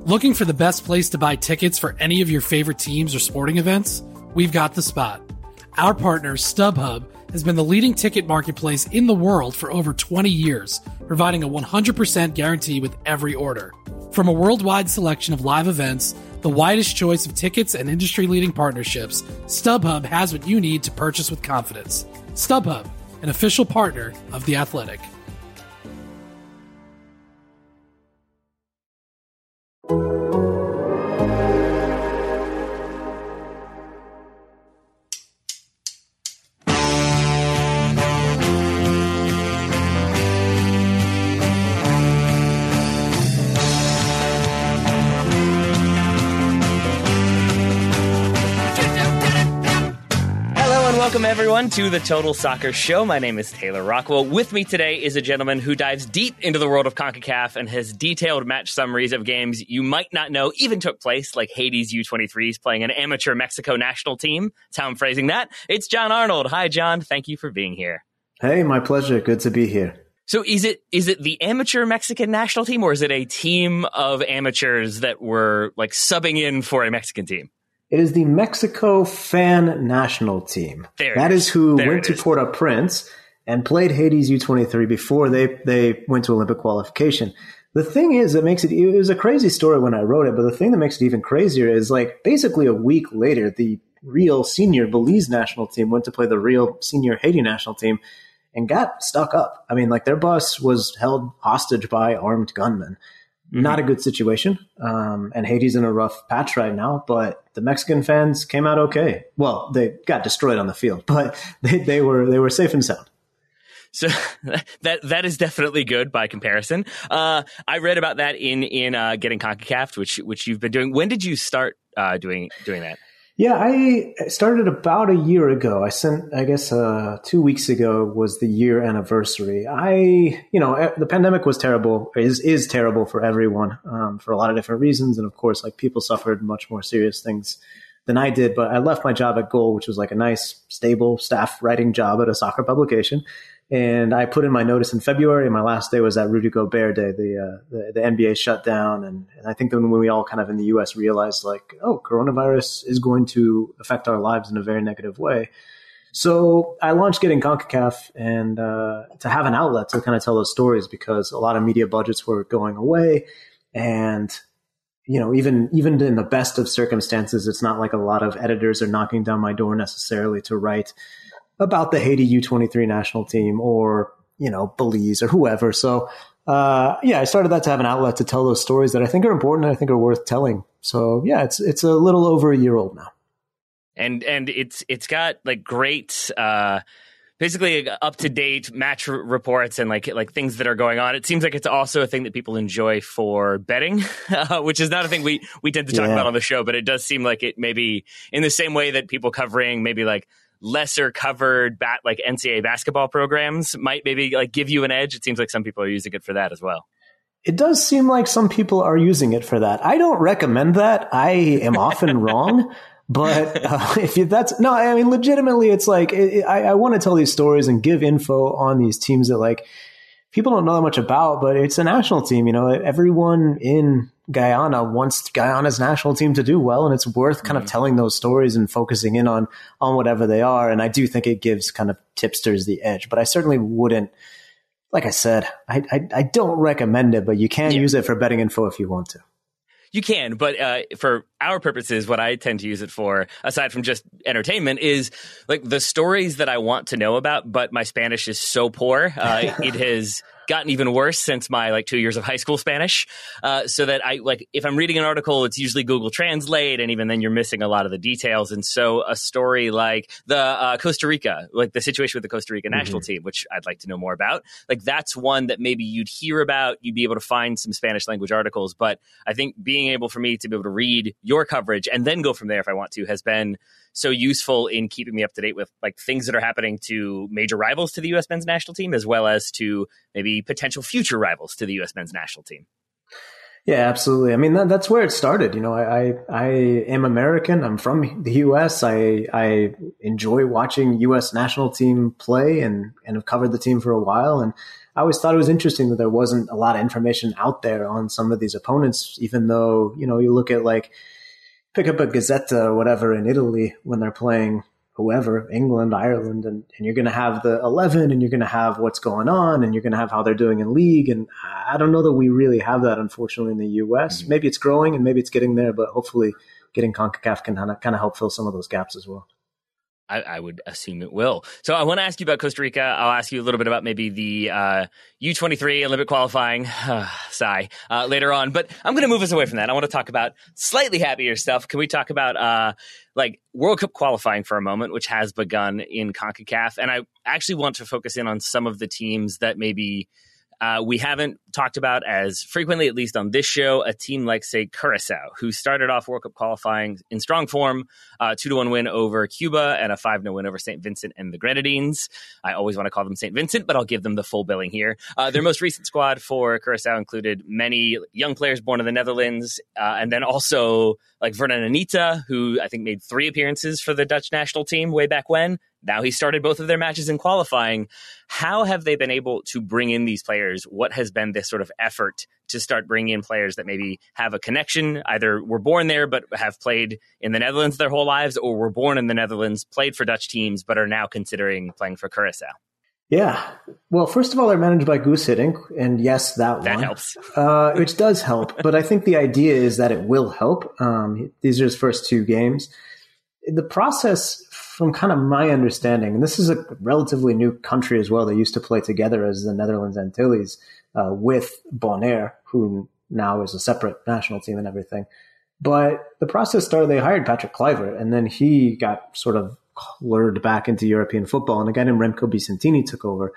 Looking for the best place to buy tickets for any of your favorite teams or sporting events? We've got the spot. Our partner, StubHub, has been the leading ticket marketplace in the world for over 20 years, providing a 100% guarantee with every order. From a worldwide selection of live events, the widest choice of tickets and industry-leading partnerships, StubHub has what you need to purchase with confidence. StubHub, an official partner of The Athletic. Welcome, everyone, to the Total Soccer Show. My name is Taylor Rockwell. With me today is a gentleman who dives deep into the world of CONCACAF and has detailed match summaries of games you might not know even took place, like Haiti's U23s playing an amateur Mexico national team. That's how I'm phrasing that. It's John Arnold. Hi, John. Thank you for being here. Hey, my pleasure. Good to be here. So is it the amateur Mexican national team, or is it a team of amateurs that were like subbing in for a Mexican team? It is the Mexico fan national team. That is who went to Port-au-Prince and played Haiti's U23 before they went to Olympic qualification. The thing is, it was a crazy story when I wrote it, but the thing that makes it even crazier is like basically a week later, the real senior Belize national team went to play the real senior Haiti national team and got stuck up. I mean, like their bus was held hostage by armed gunmen. Not a good situation. And Haiti's in a rough patch right now, but the Mexican fans came out okay. Well, they got destroyed on the field, but they were safe and sound. So that is definitely good by comparison. I read about that in Getting CONCACAF, which you've been doing. When did you start doing that? Yeah, I started about a year ago. I sent, I guess, 2 weeks ago was the year anniversary. The pandemic was terrible, is terrible for everyone, for a lot of different reasons. And of course, like people suffered much more serious things than I did. But I left my job at Goal, which was like a nice, stable staff writing job at a soccer publication. And I put in my notice in February, and my last day was that Rudy Gobert day, the NBA shut down. And I think that when we all kind of in the U.S. realized like, oh, coronavirus is going to affect our lives in a very negative way. So I launched Getting CONCACAF and to have an outlet to kind of tell those stories, because a lot of media budgets were going away. And, you know, even in the best of circumstances, it's not like a lot of editors are knocking down my door necessarily to write about the Haiti U23 national team or, you know, Belize or whoever. So, I started that to have an outlet to tell those stories that I think are important and I think are worth telling. So, yeah, it's a little over a year old now. And it's got like great, basically up-to-date match reports and like things that are going on. It seems like it's also a thing that people enjoy for betting, which is not a thing we tend to talk about on the show, but it does seem like it maybe in the same way that people covering maybe like lesser covered like NCAA basketball programs might maybe like give you an edge. It seems like some people are using it for that as well. It does seem like some people are using it for that. I don't recommend that. I am often wrong, but legitimately, it's like I want to tell these stories and give info on these teams that like people don't know that much about, but it's a national team. You know, everyone in Guyana wants Guyana's national team to do well, and it's worth kind of telling those stories and focusing in on whatever they are. And I do think it gives kind of tipsters the edge, but I certainly wouldn't. Like I said, I don't recommend it, but you can use it for betting info if you want to. You can, but for our purposes, what I tend to use it for, aside from just entertainment, is like the stories that I want to know about, but my Spanish is so poor. It has gotten even worse since my like 2 years of high school Spanish. So that I like if I'm reading an article, it's usually Google Translate, and even then you're missing a lot of the details. And so a story like the Costa Rica, like the situation with the Costa Rica national team, which I'd like to know more about, like that's one that maybe you'd hear about, you'd be able to find some Spanish language articles. But I think being able for me to be able to read your coverage and then go from there if I want to has been so useful in keeping me up to date with like things that are happening to major rivals to the U.S. men's national team, as well as to maybe potential future rivals to the U.S. men's national team. Yeah, absolutely. I mean, that's where it started. You know, I am American. I'm from the U.S. I enjoy watching U.S. national team play and have covered the team for a while. And I always thought it was interesting that there wasn't a lot of information out there on some of these opponents, even though, you look at pick up a Gazzetta or whatever in Italy when they're playing whoever, England, Ireland, and you're going to have the 11 and you're going to have what's going on and you're going to have how they're doing in league. And I don't know that we really have that, unfortunately, in the US. Mm-hmm. Maybe it's growing and maybe it's getting there, but hopefully getting CONCACAF can kind of help fill some of those gaps as well. I would assume it will. So I want to ask you about Costa Rica. I'll ask you a little bit about maybe the U23 Olympic qualifying, sigh, later on. But I'm going to move us away from that. I want to talk about slightly happier stuff. Can we talk about World Cup qualifying for a moment, which has begun in CONCACAF? And I actually want to focus in on some of the teams that maybe we haven't talked about as frequently, at least on this show. A team like, say, Curacao, who started off World Cup qualifying in strong form, 2-1 win over Cuba and a 5-0 win over St. Vincent and the Grenadines. I always want to call them St. Vincent, but I'll give them the full billing here. Their most recent squad for Curacao included many young players born in the Netherlands, and then also like Vernon Anita, who I think made 3 appearances for the Dutch national team way back when. Now he started both of their matches in qualifying. How have they been able to bring in these players? What has been this sort of effort to start bringing in players that maybe have a connection, either were born there but have played in the Netherlands their whole lives, or were born in the Netherlands, played for Dutch teams, but are now considering playing for Curacao? Yeah. Well, first of all, they're managed by Guus Hiddink, and yes, that helps. Which does help, but I think the idea is that it will help. These are his first 2 games. The process, from kind of my understanding, and this is a relatively new country as well, they used to play together as the Netherlands Antilles with Bonaire, who now is a separate national team and everything. But the process started, they hired Patrick Kluivert, and then he got sort of lured back into European football, and a guy named Remco Vicentini took over.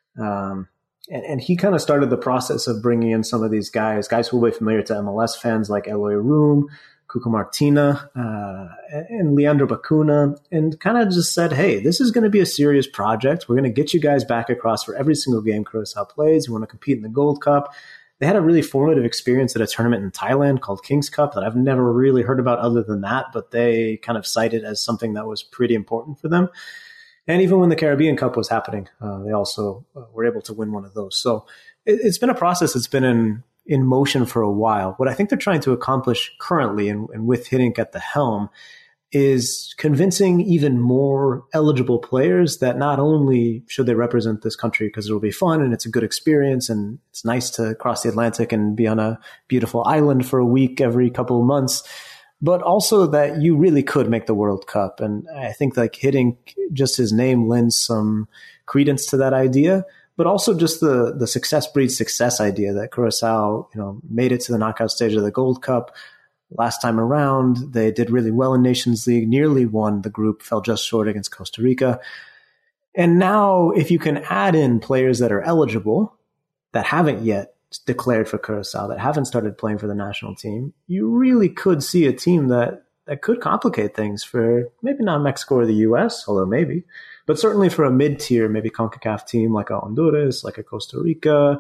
And he kind of started the process of bringing in some of these guys who will be familiar to MLS fans like Eloy Room, Cuco Martina, and Leandro Bacuna, and kind of just said, hey, this is going to be a serious project. We're going to get you guys back across for every single game Curacao plays. We want to compete in the Gold Cup. They had a really formative experience at a tournament in Thailand called King's Cup that I've never really heard about other than that, but they kind of cited as something that was pretty important for them. And even when the Caribbean Cup was happening, they also were able to win one of those. So it's been a process that's been in motion for a while. What I think they're trying to accomplish currently, and with Hiddink at the helm, is convincing even more eligible players that not only should they represent this country because it'll be fun and it's a good experience and it's nice to cross the Atlantic and be on a beautiful island for a week every couple of months, but also that you really could make the World Cup. And I think Hiddink, just his name lends some credence to that idea. But also just the success breeds success idea that Curacao, made it to the knockout stage of the Gold Cup last time around. They did really well in Nations League, nearly won the group, fell just short against Costa Rica. And now if you can add in players that are eligible, that haven't yet declared for Curacao, that haven't started playing for the national team, you really could see a team that could complicate things for maybe not Mexico or the US, although maybe, but certainly for a mid-tier, maybe CONCACAF team like a Honduras, like a Costa Rica.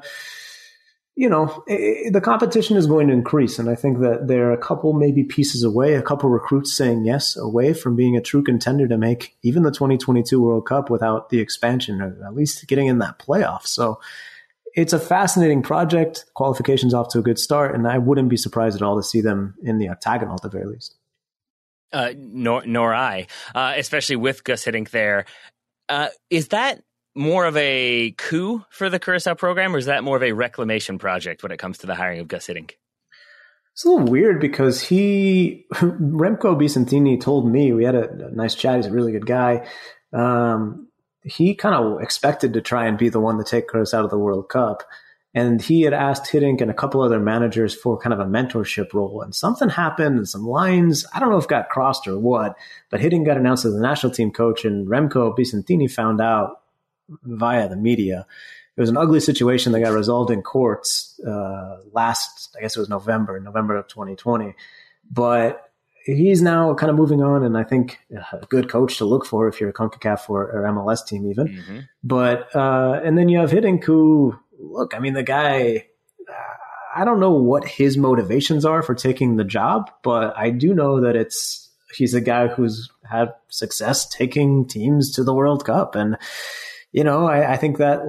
The competition is going to increase, and I think that they're a couple maybe pieces away, a couple recruits saying yes away from being a true contender to make even the 2022 World Cup without the expansion, or at least getting in that playoff. So it's a fascinating project. Qualification's off to a good start, and I wouldn't be surprised at all to see them in the octagonal at the very least. Nor I, especially with Guus Hiddink there. Is that more of a coup for the Curacao program, or is that more of a reclamation project when it comes to the hiring of Guus Hiddink? It's a little weird because Remco Vicentini told me, we had a nice chat, he's a really good guy. He kind of expected to try and be the one to take Curacao to the World Cup. And he had asked Hiddink and a couple other managers for kind of a mentorship role. And something happened and some lines, I don't know if got crossed or what, but Hiddink got announced as the national team coach, and Remco Vicentini found out via the media. It was an ugly situation that got resolved in courts last, I guess it was November of 2020. But he's now kind of moving on, and I think a good coach to look for if you're a CONCACAF or MLS team even. Mm-hmm. But and then you have Hiddink, who, look, I mean, the guy, I don't know what his motivations are for taking the job, but I do know that he's a guy who's had success taking teams to the World Cup. And, I think that, like,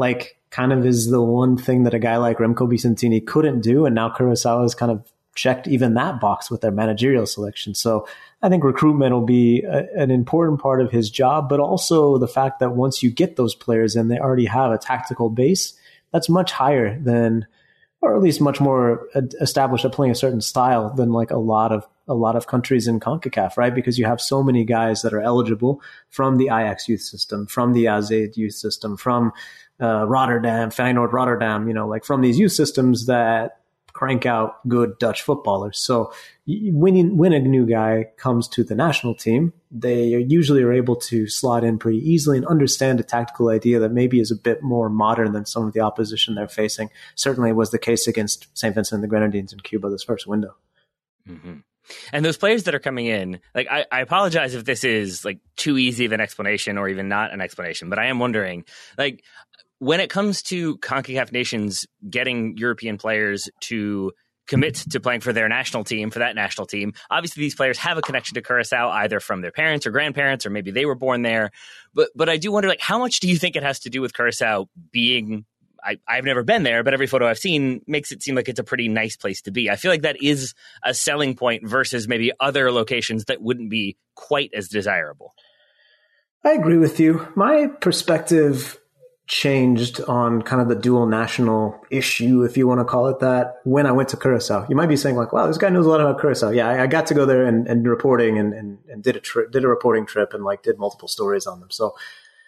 kind of is the one thing that a guy like Remco Vicentini couldn't do. And now Kurosawa has kind of checked even that box with their managerial selection. So I think recruitment will be an important part of his job, but also the fact that once you get those players in, they already have a tactical base that's much higher than, or at least much more established at playing a certain style than like a lot of countries in CONCACAF, right? Because you have so many guys that are eligible from the Ajax youth system, from the AZ youth system, from Rotterdam, Feyenoord Rotterdam, like from these youth systems that crank out good Dutch footballers. So when a new guy comes to the national team, they usually are able to slot in pretty easily and understand a tactical idea that maybe is a bit more modern than some of the opposition they're facing. Certainly was the case against St. Vincent and the Grenadines in Cuba this first window. Mm-hmm. And those players that are coming in, like I apologize if this is like too easy of an explanation or even not an explanation, but I am wondering, like, when it comes to CONCACAF nations getting European players to commit to playing for their national team, for that national team, obviously these players have a connection to Curacao, either from their parents or grandparents, or maybe they were born there. But I do wonder, like, how much do you think it has to do with Curacao being, I've never been there, but every photo I've seen makes it seem like it's a pretty nice place to be. I feel like that is a selling point versus maybe other locations that wouldn't be quite as desirable. I agree with you. My perspective changed on kind of the dual national issue, if you want to call it that, when I went to Curacao. You might be saying like, wow, this guy knows a lot about Curacao. Yeah, I got to go there and reporting and did a reporting trip and like did multiple stories on them. So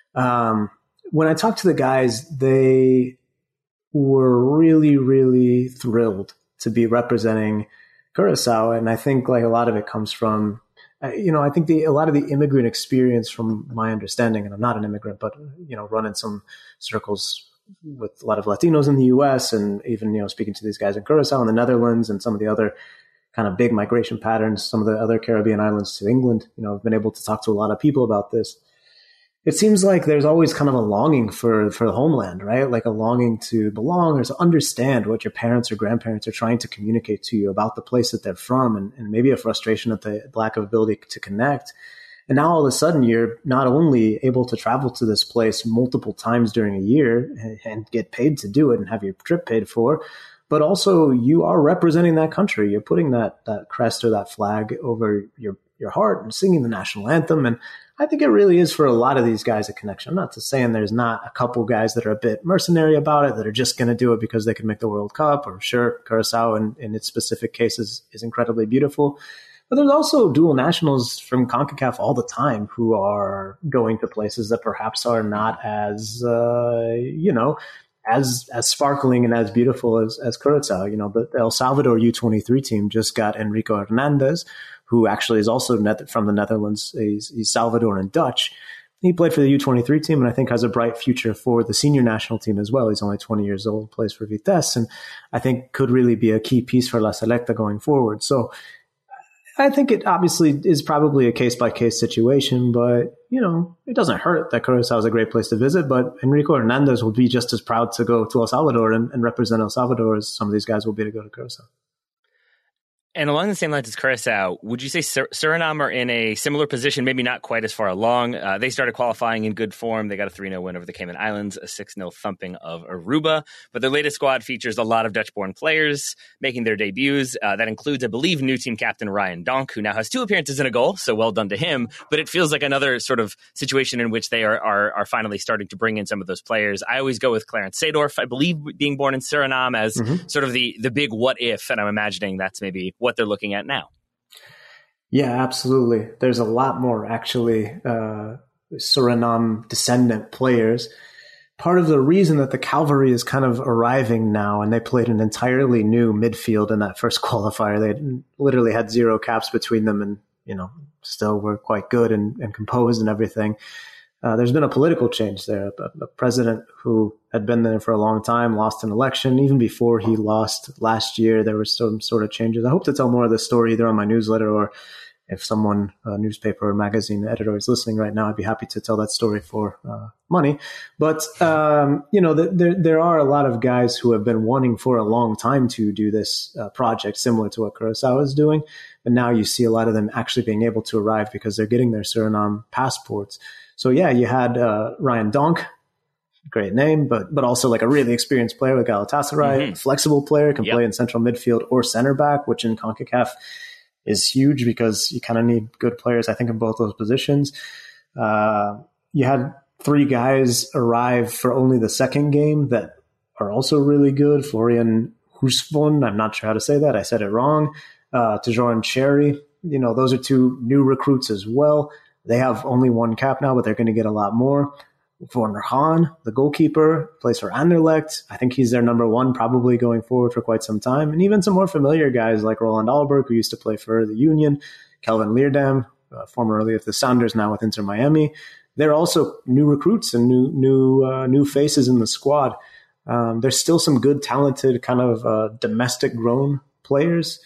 when I talked to the guys, they were really, really thrilled to be representing Curacao. And I think like a lot of it comes from, I think a lot of the immigrant experience, from my understanding, and I'm not an immigrant, but, run in some circles with a lot of Latinos in the U.S. and even, speaking to these guys in Curacao and the Netherlands and some of the other kind of big migration patterns, some of the other Caribbean islands to England, I've been able to talk to a lot of people about this. It seems like there's always kind of a longing for the homeland, right? Like a longing to belong or to understand what your parents or grandparents are trying to communicate to you about the place that they're from, and maybe a frustration at the lack of ability to connect. And now all of a sudden you're not only able to travel to this place multiple times during a year and get paid to do it and have your trip paid for, but also you are representing that country. You're putting that crest or that flag over your heart and singing the national anthem. And I think it really is for a lot of these guys a connection. I'm not saying there's not a couple guys that are a bit mercenary about it, that are just going to do it because they can make the World Cup, or sure, Curacao in its specific cases is incredibly beautiful. But there's also dual nationals from CONCACAF all the time who are going to places that perhaps are not as, as sparkling and as beautiful as Curacao. The El Salvador U23 team just got Enrico Hernandez, who actually is also from the Netherlands. He's Salvadoran Dutch. He played for the U23 team and I think has a bright future for the senior national team as well. He's only 20 years old, plays for Vitesse, and I think could really be a key piece for La Selecta going forward. So I think it obviously is probably a case-by-case situation, but, it doesn't hurt that Curacao is a great place to visit. But Enrico Hernandez will be just as proud to go to El Salvador and represent El Salvador as some of these guys will be to go to Curacao. And along the same lines as Curacao, would you say Suriname are in a similar position, maybe not quite as far along? They started qualifying in good form. They got a 3-0 win over the Cayman Islands, a 6-0 thumping of Aruba. But their latest squad features a lot of Dutch-born players making their debuts. That includes, I believe, new team captain Ryan Donk, who now has 2 appearances and a goal, so well done to him. But it feels like another sort of situation in which they are finally starting to bring in some of those players. I always go with Clarence Seedorf, I believe, being born in Suriname as sort of the big what if, and I'm imagining that's maybe what they're looking at now. Yeah, absolutely. There's a lot more actually Suriname descendant players. Part of the reason that the Cavalry is kind of arriving now, and they played an entirely new midfield in that first qualifier. They literally had 0 caps between them and, still were quite good and composed and everything. There's been a political change there. A president who had been there for a long time lost an election. Even before he lost last year, there were some sort of changes. I hope to tell more of the story either on my newsletter, or if someone, a newspaper or magazine editor, is listening right now, I'd be happy to tell that story for money. But, there are a lot of guys who have been wanting for a long time to do this project similar to what Curacao is doing. But now you see a lot of them actually being able to arrive because they're getting their Suriname passports. So yeah, you had Ryan Donk, great name, but also like a really experienced player with Galatasaray, flexible player, can play in central midfield or center back, which in CONCACAF is huge because you kind of need good players, I think, in both those positions. You had 3 guys arrive for only the second game that are also really good. Florian Husvon, I'm not sure how to say that. I said it wrong. Tajoran Cherry, those are 2 new recruits as well. They have only 1 cap now, but they're going to get a lot more. Werner Hahn, the goalkeeper, plays for Anderlecht. I think he's their number 1 probably going forward for quite some time. And even some more familiar guys like Roland Alberg, who used to play for the Union, Kelvin Leerdam, formerly of the Sounders, now with Inter Miami. They're also new recruits and new faces in the squad. There's still some good, talented, kind of domestic-grown players.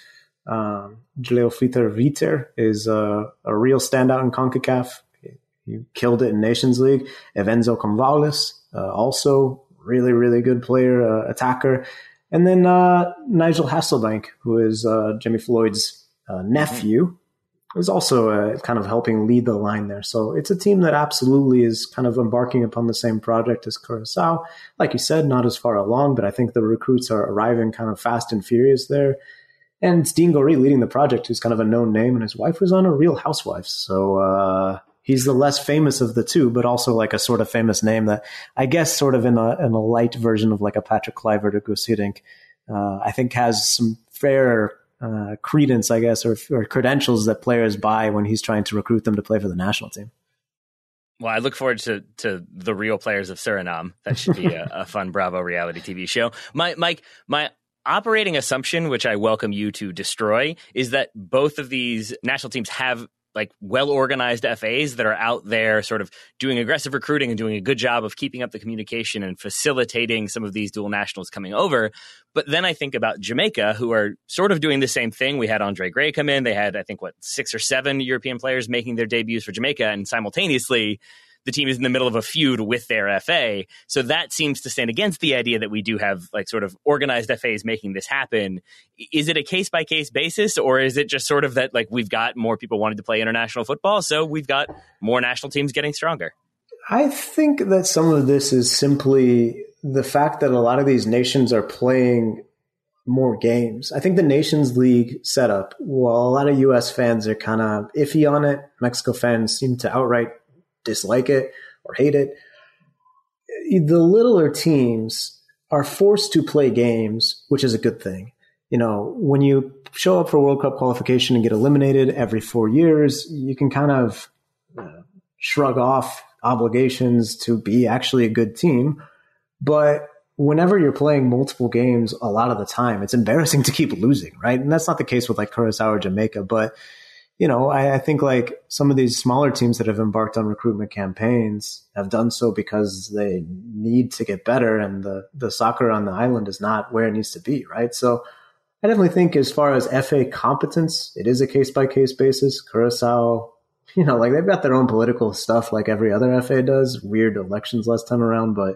Julio Fritter Ritter is a real standout in CONCACAF. He killed it in Nations League. Evenzo Convales, also really, really good player, attacker. And then Nigel Hasselbank, who is Jimmy Floyd's nephew, is also kind of helping lead the line there. So it's a team that absolutely is kind of embarking upon the same project as Curaçao. Like you said, not as far along, but I think the recruits are arriving kind of fast and furious there. And it's Dean Goree leading the project, who's kind of a known name, and his wife was on a Real Housewives. So he's the less famous of the 2, but also like a sort of famous name that I guess sort of in a light version of like a Patrick Kluivert or Guus Hiddink, I think has some fair credence, I guess, or credentials that players buy when he's trying to recruit them to play for the national team. Well, I look forward to the real players of Suriname. That should be a fun Bravo reality TV show. Mike, my operating assumption, which I welcome you to destroy, is that both of these national teams have like well-organized FAs that are out there sort of doing aggressive recruiting and doing a good job of keeping up the communication and facilitating some of these dual nationals coming over. But then I think about Jamaica, who are sort of doing the same thing. We had Andre Gray come in. They had, I think, 6 or 7 European players making their debuts for Jamaica. And simultaneously, the team is in the middle of a feud with their FA. So that seems to stand against the idea that we do have like sort of organized FAs making this happen. Is it a case-by-case basis, or is it just sort of that like we've got more people wanting to play international football, so we've got more national teams getting stronger? I think that some of this is simply the fact that a lot of these nations are playing more games. I think the Nations League setup, while a lot of U.S. fans are kind of iffy on it, Mexico fans seem to outright dislike it or hate it. The littler teams are forced to play games, which is a good thing. When you show up for World Cup qualification and get eliminated every 4 years, you can kind of shrug off obligations to be actually a good team. But whenever you're playing multiple games, a lot of the time, it's embarrassing to keep losing, right? And that's not the case with like Curaçao or Jamaica, but I think like some of these smaller teams that have embarked on recruitment campaigns have done so because they need to get better, and the soccer on the island is not where it needs to be, right? So I definitely think as far as FA competence, it is a case-by-case basis. Curaçao, like they've got their own political stuff like every other FA does, weird elections last time around, but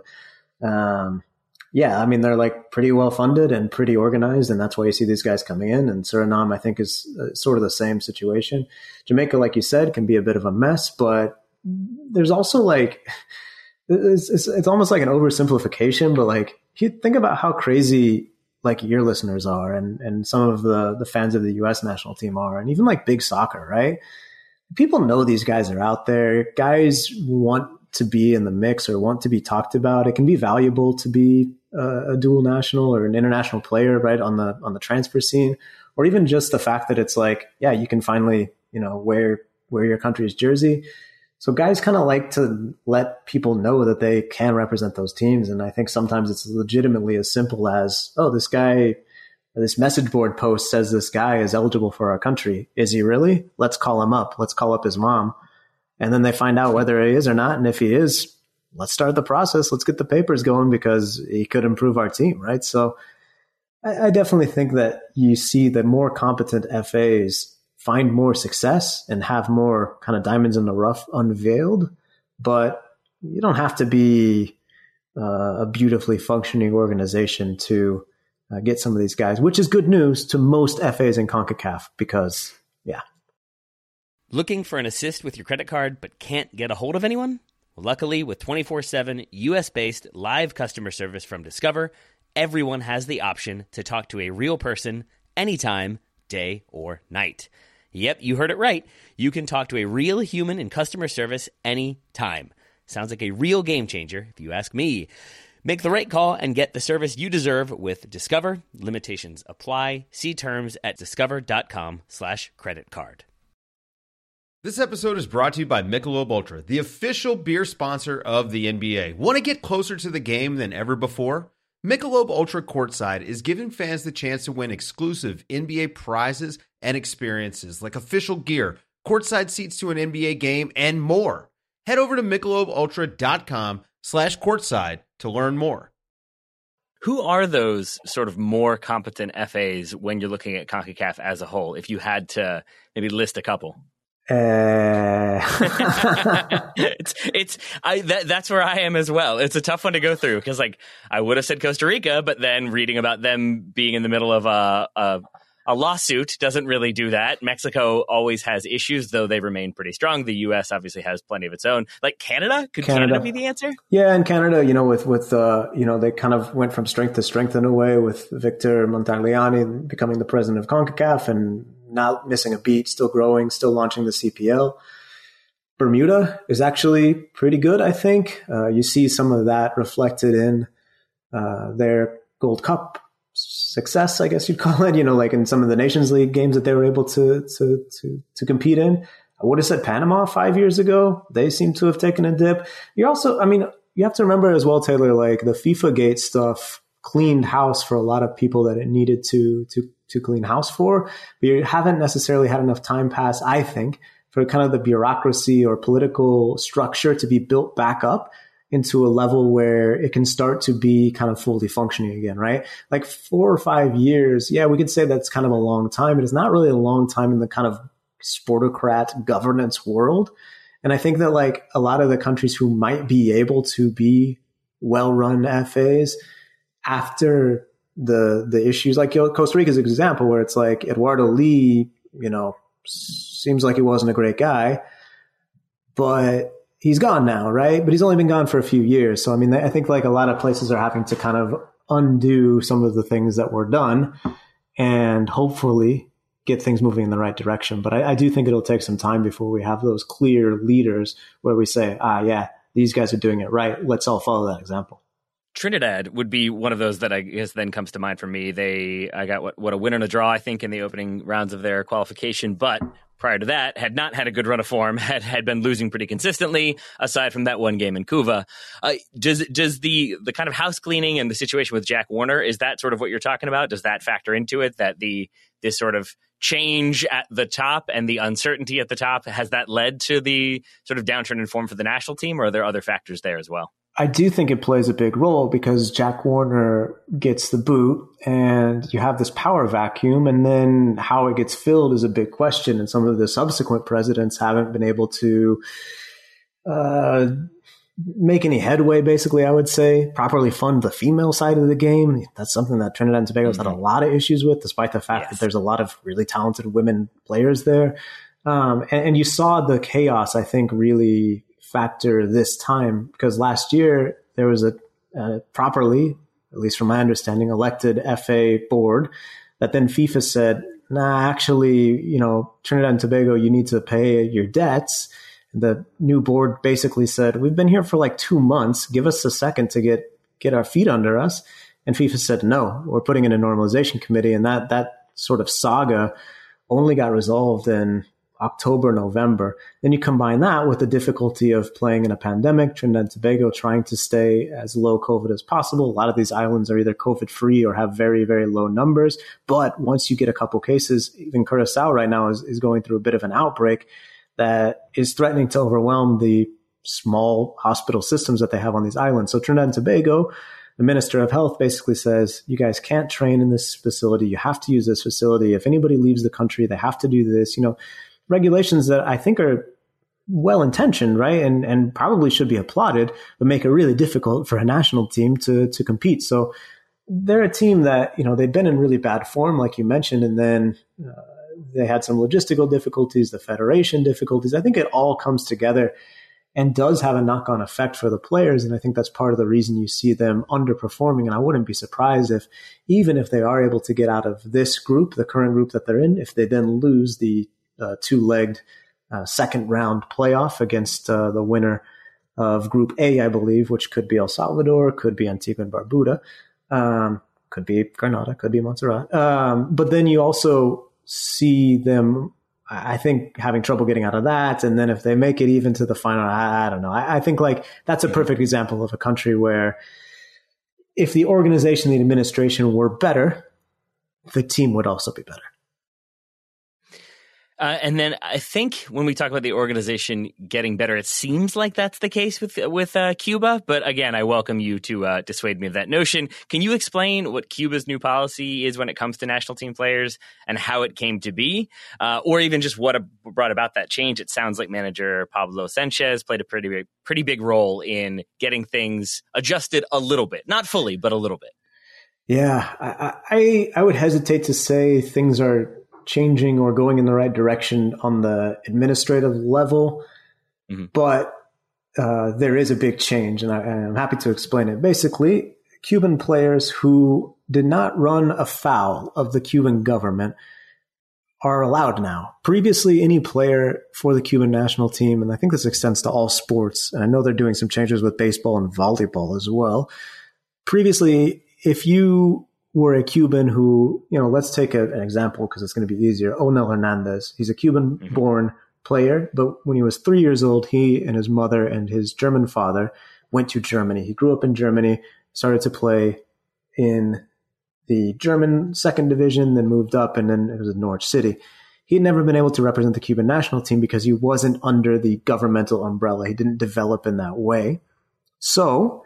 yeah, I mean, they're like pretty well funded and pretty organized, and that's why you see these guys coming in. And Suriname, I think, is sort of the same situation. Jamaica, like you said, can be a bit of a mess, but there's also like, it's almost like an oversimplification, but like, you think about how crazy like your listeners are and some of the fans of the U.S. national team are, and even like big soccer, right? People know these guys are out there. Guys want to be in the mix or want to be talked about. It can be valuable to be a dual national or an international player, right, on the transfer scene, or even just the fact that it's like, yeah, you can finally, wear your country's jersey. So guys kind of like to let people know that they can represent those teams. And I think sometimes it's legitimately as simple as, oh, this message board post says this guy is eligible for our country. Is he really? Let's call him up. Let's call up his mom. And then they find out whether he is or not. And if he is, let's start the process. Let's get the papers going because he could improve our team, right? So I definitely think that you see that more competent FAs find more success and have more kind of diamonds in the rough unveiled. But you don't have to be a beautifully functioning organization to get some of these guys, which is good news to most FAs in CONCACAF because, yeah. Looking for an assist with your credit card but can't get a hold of anyone? Luckily, with 24/7 US-based live customer service from Discover, everyone has the option to talk to a real person anytime, day or night. Yep, you heard it right. You can talk to a real human in customer service anytime. Sounds like a real game changer, if you ask me. Make the right call and get the service you deserve with Discover. Limitations apply. See terms at discover.com/creditcard. This episode is brought to you by Michelob Ultra, the official beer sponsor of the NBA. Want to get closer to the game than ever before? Michelob Ultra Courtside is giving fans the chance to win exclusive NBA prizes and experiences like official gear, courtside seats to an NBA game, and more. Head over to MichelobUltra.com/courtside to learn more. Who are those sort of more competent FAs when you're looking at CONCACAF as a whole, if you had to maybe list a couple? Uh... That's where I am as well. It's a tough one to go through because, like, I would have said Costa Rica, but then reading about them being in the middle of a lawsuit doesn't really do that. Mexico always has issues, though they remain pretty strong. The U.S. obviously has plenty of its own. Like Canada, could Canada be the answer? Yeah, and Canada, with they kind of went from strength to strength in a way with Victor Montagliani becoming the president of CONCACAF and not missing a beat, still growing, still launching the CPL. Bermuda is actually pretty good, I think. You see some of that reflected in their Gold Cup success, I guess you'd call it, like in some of the Nations League games that they were able to compete in. I would have said Panama 5 years ago. They seem to have taken a dip. You also, you have to remember as well, Taylor, like the FIFA Gate stuff cleaned house for a lot of people that it needed to clean house for. But you haven't necessarily had enough time pass, I think, for kind of the bureaucracy or political structure to be built back up into a level where it can start to be kind of fully functioning again, right? Like 4 or 5 years, yeah, we could say that's kind of a long time, but it's not really a long time in the kind of sportocrat governance world. And I think that like a lot of the countries who might be able to be well-run FAs after the issues, like Costa Rica is an example where it's like Eduardo Lee, seems like he wasn't a great guy, but he's gone now, right? But he's only been gone for a few years. So, I think like a lot of places are having to kind of undo some of the things that were done and hopefully get things moving in the right direction. But I do think it'll take some time before we have those clear leaders where we say, yeah, these guys are doing it right. Let's all follow that example. Trinidad would be one of those that I guess then comes to mind for me. I got what a win and a draw, I think, in the opening rounds of their qualification. But prior to that, had not had a good run of form, had been losing pretty consistently, aside from that one game in Cuba. Does the kind of house cleaning and the situation with Jack Warner, is that sort of what you're talking about? Does that factor into it, that this sort of change at the top and the uncertainty at the top, has that led to the sort of downturn in form for the national team, or are there other factors there as well? I do think it plays a big role because Jack Warner gets the boot and you have this power vacuum, and then how it gets filled is a big question. And some of the subsequent presidents haven't been able to make any headway, basically, I would say, properly fund the female side of the game. That's something that Trinidad and Tobago has had a lot of issues with, despite the fact that there's a lot of really talented women players there. And you saw the chaos, I think, really factor this time, because last year there was a properly, at least from my understanding, elected FA board that then FIFA said, nah, actually, Trinidad and Tobago, you need to pay your debts. The new board basically said, we've been here for like 2 months. Give us a second to get our feet under us. And FIFA said, no, we're putting in a normalization committee. And that sort of saga only got resolved in October, November. Then you combine that with the difficulty of playing in a pandemic, Trinidad and Tobago trying to stay as low COVID as possible. A lot of these islands are either COVID free or have very, very low numbers. But once you get a couple cases, even Curacao right now is going through a bit of an outbreak that is threatening to overwhelm the small hospital systems that they have on these islands. So Trinidad and Tobago, the Minister of Health basically says, you guys can't train in this facility. You have to use this facility. If anybody leaves the country, they have to do this. Regulations that I think are well-intentioned, right? And probably should be applauded, but make it really difficult for a national team to compete. So they're a team that, they've been in really bad form, like you mentioned, and then they had some logistical difficulties, the federation difficulties. I think it all comes together. and does have a knock-on effect for the players. And I think that's part of the reason you see them underperforming. And I wouldn't be surprised if, even if they are able to get out of this group, the current group that they're in, if they then lose the two-legged second round playoff against the winner of Group A, I believe, which could be El Salvador, could be Antigua and Barbuda, could be Grenada, could be Montserrat. But then you also see them, I think, having trouble getting out of that. And then if they make it even to the final, I don't know. I think like that's a perfect example of a country where if the organization, the administration were better, the team would also be better. And then I think when we talk about the organization getting better, it seems like that's the case with Cuba. But again, I welcome you to dissuade me of that notion. Can you explain what Cuba's new policy is when it comes to national team players and how it came to be, or even just what brought about that change? It sounds like manager Pablo Sanchez played a pretty big role in getting things adjusted a little bit, not fully, but a little bit. Yeah, I would hesitate to say things are changing or going in the right direction on the administrative level, but there is a big change, and I'm happy to explain it. Basically, Cuban players who did not run afoul of the Cuban government are allowed now. Previously, any player for the Cuban national team, and I think this extends to all sports, and I know they're doing some changes with baseball and volleyball as well. Previously, if you were a Cuban who, let's take an example because it's going to be easier. Onel Hernandez, he's a Cuban-born player, but when he was 3 years old, he and his mother and his German father went to Germany. He grew up in Germany, started to play in the German second division, then moved up, and then it was in Norwich City. He had never been able to represent the Cuban national team because he wasn't under the governmental umbrella. He didn't develop in that way. So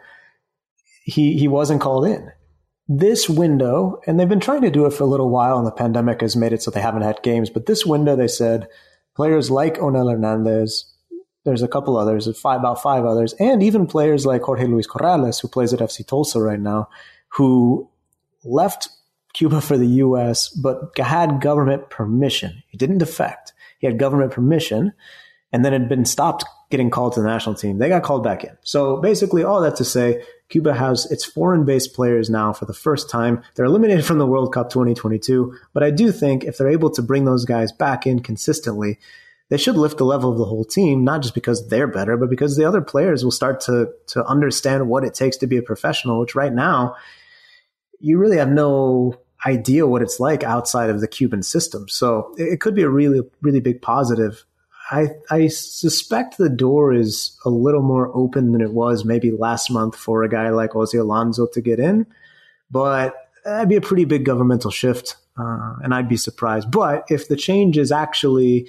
he wasn't called in. This window, and they've been trying to do it for a little while, and the pandemic has made it so they haven't had games, but this window, they said, players like Onel Hernandez, there's a couple others, about five others, and even players like Jorge Luis Corrales, who plays at FC Tulsa right now, who left Cuba for the U.S., but had government permission. He didn't defect. He had government permission, and then had been stopped getting called to the national team. They got called back in. So basically, all that to say, Cuba has its foreign-based players now for the first time. They're eliminated from the World Cup 2022, but I do think if they're able to bring those guys back in consistently, they should lift the level of the whole team, not just because they're better, but because the other players will start to understand what it takes to be a professional, which right now, you really have no idea what it's like outside of the Cuban system. So it could be a really, really big positive. I suspect the door is a little more open than it was maybe last month for a guy like Ozzy Alonso to get in, but that'd be a pretty big governmental shift, and I'd be surprised. But if the change is actually,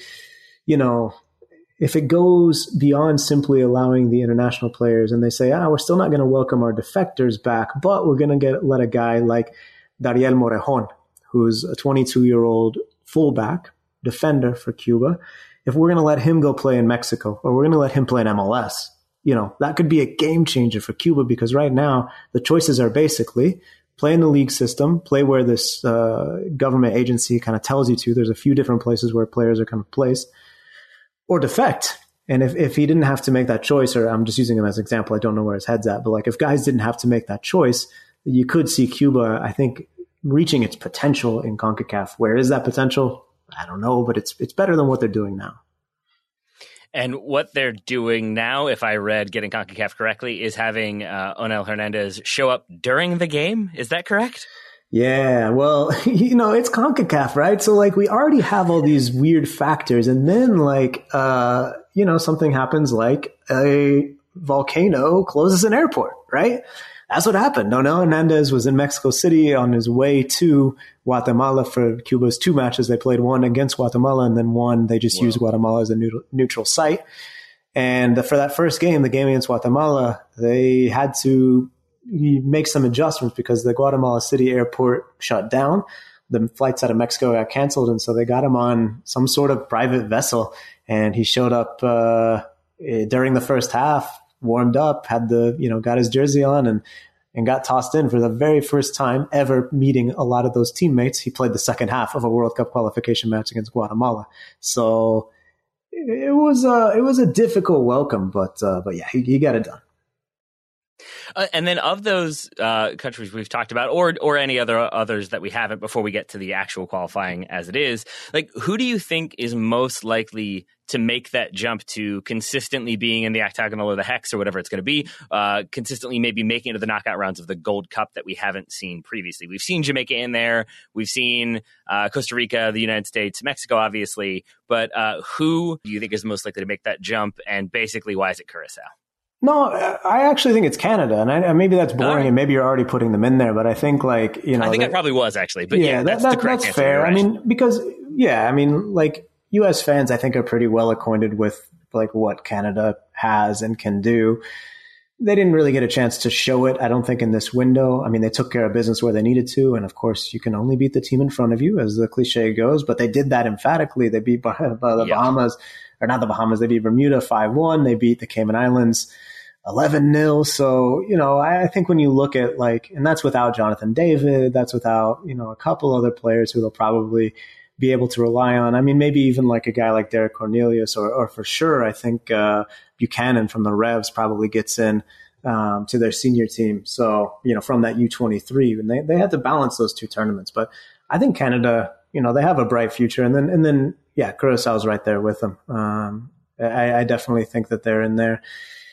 if it goes beyond simply allowing the international players and they say, we're still not going to welcome our defectors back, but we're going to let a guy like Dariel Morejon, who's a 22-year-old fullback defender for Cuba, if we're going to let him go play in Mexico or we're going to let him play in MLS, that could be a game changer for Cuba, because right now the choices are basically play in the league system, play where this government agency kind of tells you to. There's a few different places where players are kind of placed, or defect. And if he didn't have to make that choice, or I'm just using him as an example, I don't know where his head's at, but like if guys didn't have to make that choice, you could see Cuba, I think, reaching its potential in CONCACAF. Where is that potential? I don't know, but it's better than what they're doing now. And what they're doing now, if I read Getting CONCACAF correctly, is having Onel Hernandez show up during the game. Is that correct? Yeah, well, it's CONCACAF, right? So like we already have all these weird factors, and then like, something happens like a volcano closes an airport, right? That's what happened. Onel Hernandez was in Mexico City on his way to Guatemala for Cuba's two matches. They played one against Guatemala, and then one they just used Guatemala as a neutral site. And for that first game, the game against Guatemala, they had to make some adjustments because the Guatemala City airport shut down. The flights out of Mexico got canceled, and so they got him on some sort of private vessel. And he showed up during the first half, warmed up, had got his jersey on and got tossed in for the very first time ever meeting a lot of those teammates. He played the second half of a World Cup qualification match against Guatemala. So it was a difficult welcome, but yeah, he got it done. And then of those countries we've talked about, or any others that we haven't, before we get to the actual qualifying as it is, like, who do you think is most likely to make that jump to consistently being in the octagonal or the hex or whatever it's going to be, consistently maybe making it to the knockout rounds of the Gold Cup that we haven't seen previously? We've seen Jamaica in there. We've seen Costa Rica, the United States, Mexico, obviously. But who do you think is most likely to make that jump? And basically, why is it Curacao? No, I actually think it's Canada, and maybe that's boring, and maybe you're already putting them in there. But I think, like, I think I probably was actually, but yeah, that's the correct answer. Fair. Right. I mean, because like U.S. fans, I think, are pretty well acquainted with like what Canada has and can do. They didn't really get a chance to show it, I don't think, in this window. I mean, they took care of business where they needed to, and of course, you can only beat the team in front of you, as the cliche goes. But they did that emphatically. They beat the Bahamas, or not the Bahamas. They beat Bermuda 5-1. They beat the Cayman Islands 11-0. So, I think when you look at, like, and that's without Jonathan David, that's without, a couple other players who they'll probably be able to rely on. I mean, maybe even like a guy like Derek Cornelius, or for sure, I think Buchanan from the Revs probably gets in to their senior team. So, from that U23, and they had to balance those two tournaments. But I think Canada, they have a bright future. And then, yeah, Curaçao's right there with them. I definitely think that they're in there.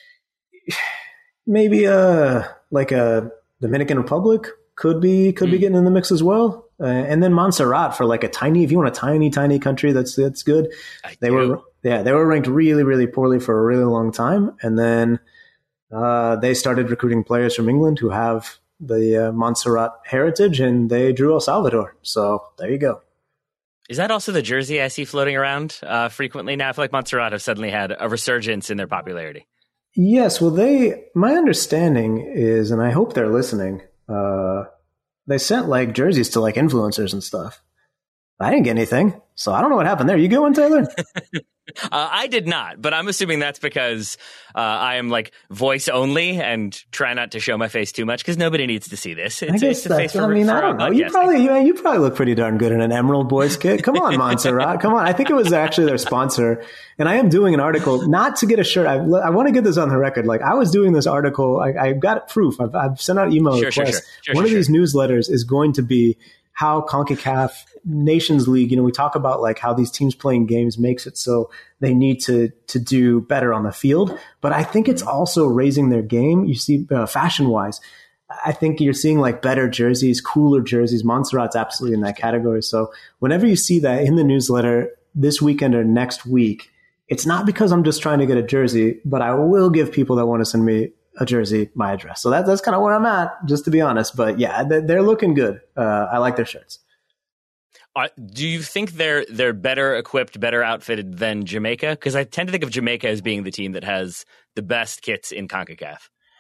Maybe like a Dominican Republic could be getting in the mix as well, and then Montserrat for like if you want a tiny country that's good. They were ranked really, really poorly for a really long time, and then they started recruiting players from England who have the Montserrat heritage, and they drew El Salvador. So there you go. Is that also the jersey I see floating around frequently now? I feel like Montserrat have suddenly had a resurgence in their popularity. Yes, well, my understanding is, and I hope they're listening, they sent like jerseys to like influencers and stuff. I didn't get anything, so I don't know what happened there. You get one, Taylor? I did not, but I'm assuming that's because I am like voice only and try not to show my face too much because nobody needs to see this. I don't know. You probably look pretty darn good in an Emerald Boys kit. Come on, Montserrat. Come on. I think it was actually their sponsor. And I am doing an article, not to get a shirt. I want to get this on the record. Like, I was doing this article. I've got proof. I've sent out email requests. One of these newsletters is going to be how CONCACAF Nations League, we talk about like how these teams playing games makes it so they need to do better on the field. But I think it's also raising their game. You see, fashion wise, I think you're seeing like better jerseys, cooler jerseys. Montserrat's absolutely in that category. So whenever you see that in the newsletter this weekend or next week, it's not because I'm just trying to get a jersey, but I will give people that want to send me a jersey my address. So that's kind of where I'm at, just to be honest. But yeah, they're looking good. I like their shirts. Do you think they're better equipped, better outfitted than Jamaica? Because I tend to think of Jamaica as being the team that has the best kits in CONCACAF.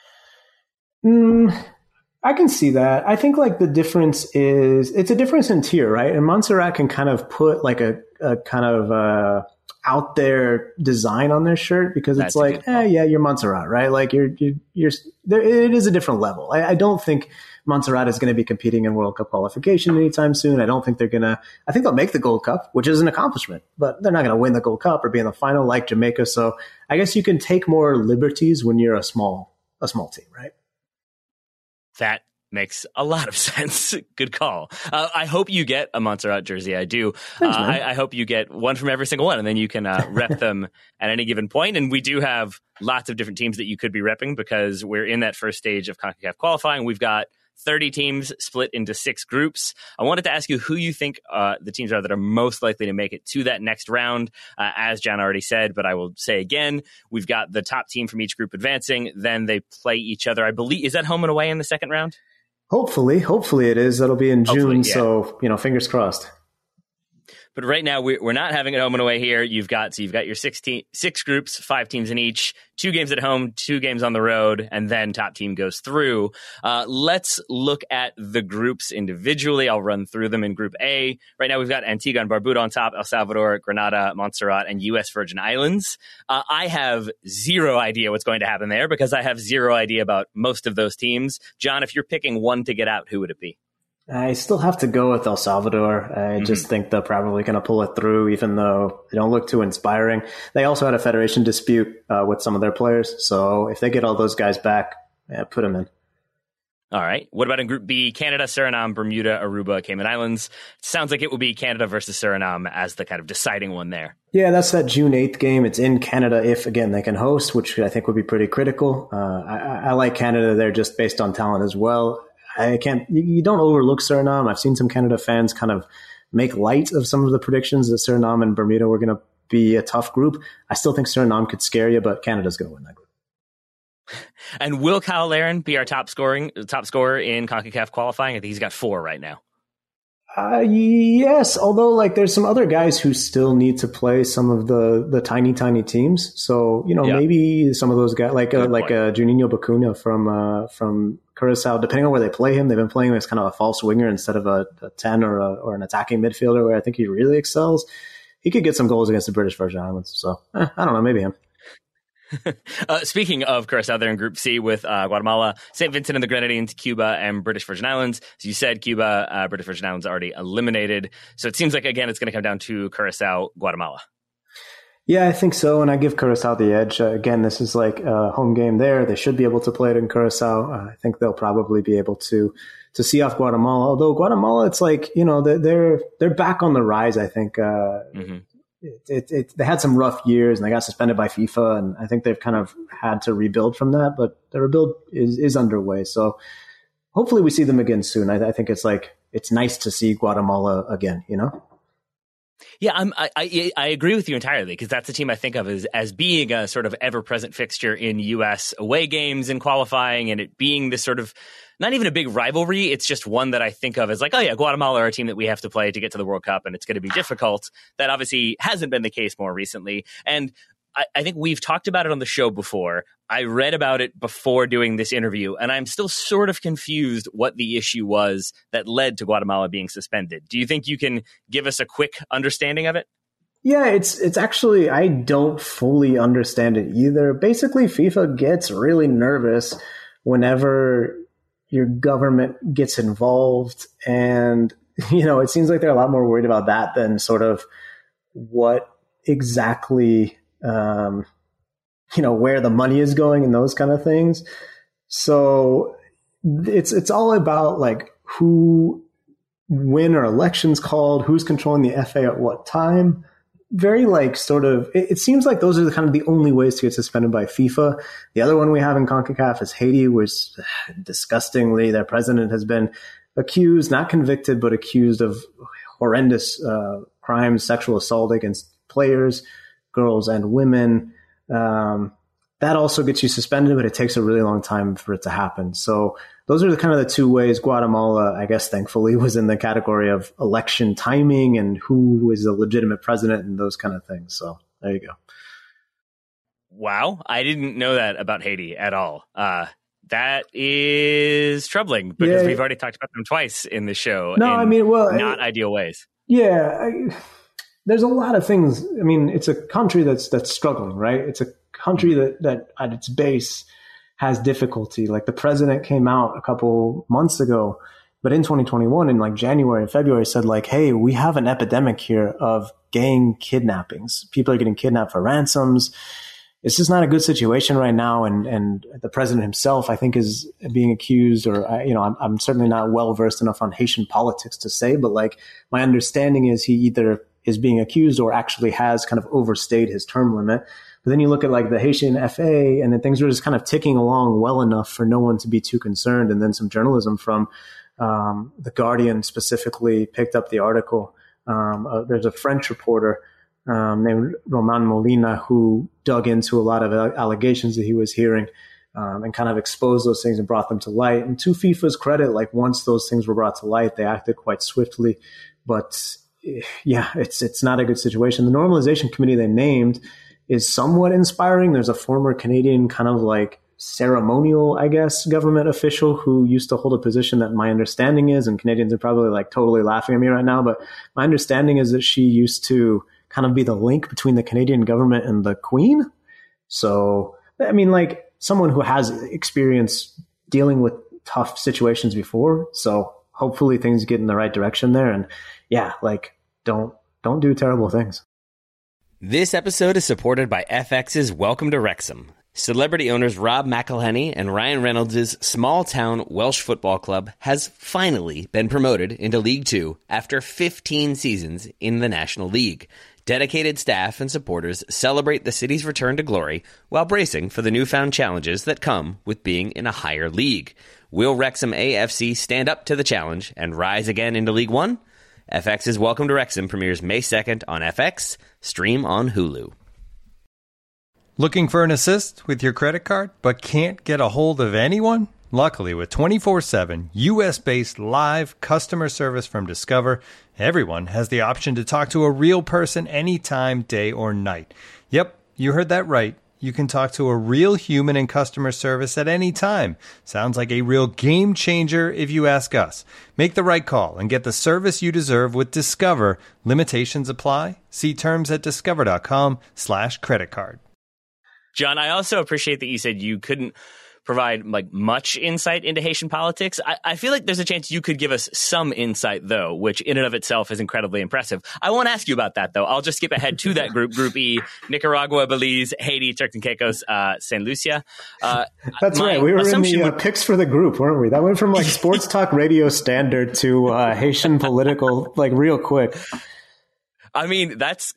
I can see that. I think like the difference is it's a difference in tier, right? And Montserrat can kind of put like a kind of out there design on their shirt because it's like, yeah, you're Montserrat, right? Like you're there. It is a different level. I don't think Montserrat is going to be competing in World Cup qualification anytime soon. I don't think I think they'll make the Gold Cup, which is an accomplishment, but they're not going to win the Gold Cup or be in the final like Jamaica. So I guess you can take more liberties when you're a small team, right? That makes a lot of sense. Good call. I hope you get a Montserrat jersey. I do. Thanks, I hope you get one from every single one, and then you can rep them at any given point. And we do have lots of different teams that you could be repping because we're in that first stage of CONCACAF qualifying. We've got 30 teams split into 6 groups. I wanted to ask you who you think the teams are that are most likely to make it to that next round. As John already said, but I will say again, we've got the top team from each group advancing. Then they play each other. I believe, is that home and away in the second round? Hopefully it is. That'll be in June. Yeah. So, fingers crossed. But right now, we're not having it home and away here. You've got your 6 groups, 5 teams in each, 2 games at home, 2 games on the road, and then top team goes through. Let's look at the groups individually. I'll run through them in Group A. Right now, we've got Antigua and Barbuda on top, El Salvador, Grenada, Montserrat, and U.S. Virgin Islands. I have zero idea what's going to happen there because I have zero idea about most of those teams. John, if you're picking one to get out, who would it be? I still have to go with El Salvador. I just think they're probably going to pull it through, even though they don't look too inspiring. They also had a federation dispute with some of their players. So if they get all those guys back, put them in. All right. What about in Group B? Canada, Suriname, Bermuda, Aruba, Cayman Islands. It sounds like it will be Canada versus Suriname as the kind of deciding one there. Yeah, that's that June 8th game. It's in Canada if, again, they can host, which I think would be pretty critical. I like Canada there just based on talent as well. You don't overlook Suriname. I've seen some Canada fans kind of make light of some of the predictions that Suriname and Bermuda were going to be a tough group. I still think Suriname could scare you, but Canada's going to win that group. And will Kyle Larin be our top scorer in CONCACAF qualifying? I think he's got 4 right now. Yes, although there's some other guys who still need to play some of the tiny teams. So maybe some of those guys Juninho Bacuna from Curacao, depending on where they play him, they've been playing him as kind of a false winger instead of a 10 or an attacking midfielder where I think he really excels. He could get some goals against the British Virgin Islands. So I don't know, maybe him. Speaking of Curacao, they're in Group C with Guatemala, St. Vincent and the Grenadines, Cuba, and British Virgin Islands. As you said, Cuba, British Virgin Islands already eliminated. So it seems like, again, it's going to come down to Curacao, Guatemala. Yeah, I think so. And I give Curacao the edge. Again, this is like a home game there. They should be able to play it in Curacao. I think they'll probably be able to see off Guatemala. Although Guatemala, it's they're back on the rise, I think. They had some rough years and they got suspended by FIFA, and I think they've kind of had to rebuild from that, but the rebuild is underway. So hopefully we see them again soon. I think it's nice to see Guatemala again, Yeah, I agree with you entirely, because that's a team I think of as being a sort of ever-present fixture in U.S. away games and qualifying, and it being this sort of not even a big rivalry. It's just one that I think of as Guatemala are a team that we have to play to get to the World Cup, and it's going to be difficult. That obviously hasn't been the case more recently. And I think we've talked about it on the show before. I read about it before doing this interview, and I'm still sort of confused what the issue was that led to Guatemala being suspended. Do you think you can give us a quick understanding of it? Yeah, it's actually, I don't fully understand it either. Basically, FIFA gets really nervous whenever your government gets involved, and it seems like they're a lot more worried about that than sort of what exactly where the money is going and those kind of things. So it's all about who, when are elections called, who's controlling the FA at what time. Very it seems like those are the only ways to get suspended by FIFA. The other one we have in CONCACAF is Haiti, which disgustingly their president has been accused, not convicted, but accused of horrendous crimes, sexual assault against players, girls and women. That also gets you suspended, but it takes a really long time for it to happen. So those are the two ways. Guatemala, I guess, thankfully, was in the category of election timing and who is a legitimate president and those kind of things. So there you go. Wow. I didn't know that about Haiti at all. That is troubling because we've already talked about them twice in the show. No, not ideal ways. Yeah. There's a lot of things. It's a country that's struggling, right? It's a country that at its base has difficulty. The president came out a couple months ago, but in 2021, in January and February, said hey, we have an epidemic here of gang kidnappings. People are getting kidnapped for ransoms. It's just not a good situation right now. And the president himself, I think, is being accused, or, I'm certainly not well versed enough on Haitian politics to say, but my understanding is he either is being accused or actually has kind of overstayed his term limit. But then you look at the Haitian FA, and then things are just kind of ticking along well enough for no one to be too concerned. And then some journalism from The Guardian specifically picked up the article. There's a French reporter named Roman Molina who dug into a lot of allegations that he was hearing and kind of exposed those things and brought them to light. And to FIFA's credit, once those things were brought to light, they acted quite swiftly. But yeah, it's not a good situation. The normalization committee they named is somewhat inspiring. There's a former Canadian kind of ceremonial, I guess, government official who used to hold a position that my understanding is, and Canadians are probably totally laughing at me right now, but my understanding is that she used to kind of be the link between the Canadian government and the Queen. So, someone who has experience dealing with tough situations before. So hopefully things get in the right direction there. And yeah, like don't do terrible things. This episode is supported by FX's Welcome to Wrexham. Celebrity owners Rob McElhenney and Ryan Reynolds' small-town Welsh football club has finally been promoted into League Two after 15 seasons in the National League. Dedicated staff and supporters celebrate the city's return to glory while bracing for the newfound challenges that come with being in a higher league. Will Wrexham AFC stand up to the challenge and rise again into League One? FX's Welcome to Wrexham premieres May 2nd on FX, stream on Hulu. Looking for an assist with your credit card but can't get a hold of anyone? Luckily, with 24/7 U.S.-based live customer service from Discover, everyone has the option to talk to a real person anytime, day or night. Yep, you heard that right. You can talk to a real human in customer service at any time. Sounds like a real game changer if you ask us. Make the right call and get the service you deserve with Discover. Limitations apply. See terms at discover.com/creditcard. John, I also appreciate that you said you couldn't provide like much insight into Haitian politics. I feel like there's a chance you could give us some insight, though, which in and of itself is incredibly impressive. I won't ask you about that, though. I'll just skip ahead to that group, Group E: Nicaragua, Belize, Haiti, Turks and Caicos, St. Lucia. That's right. We were in the picks for the group, weren't we? That went from like sports talk radio standard to Haitian political, like real quick. I mean, that's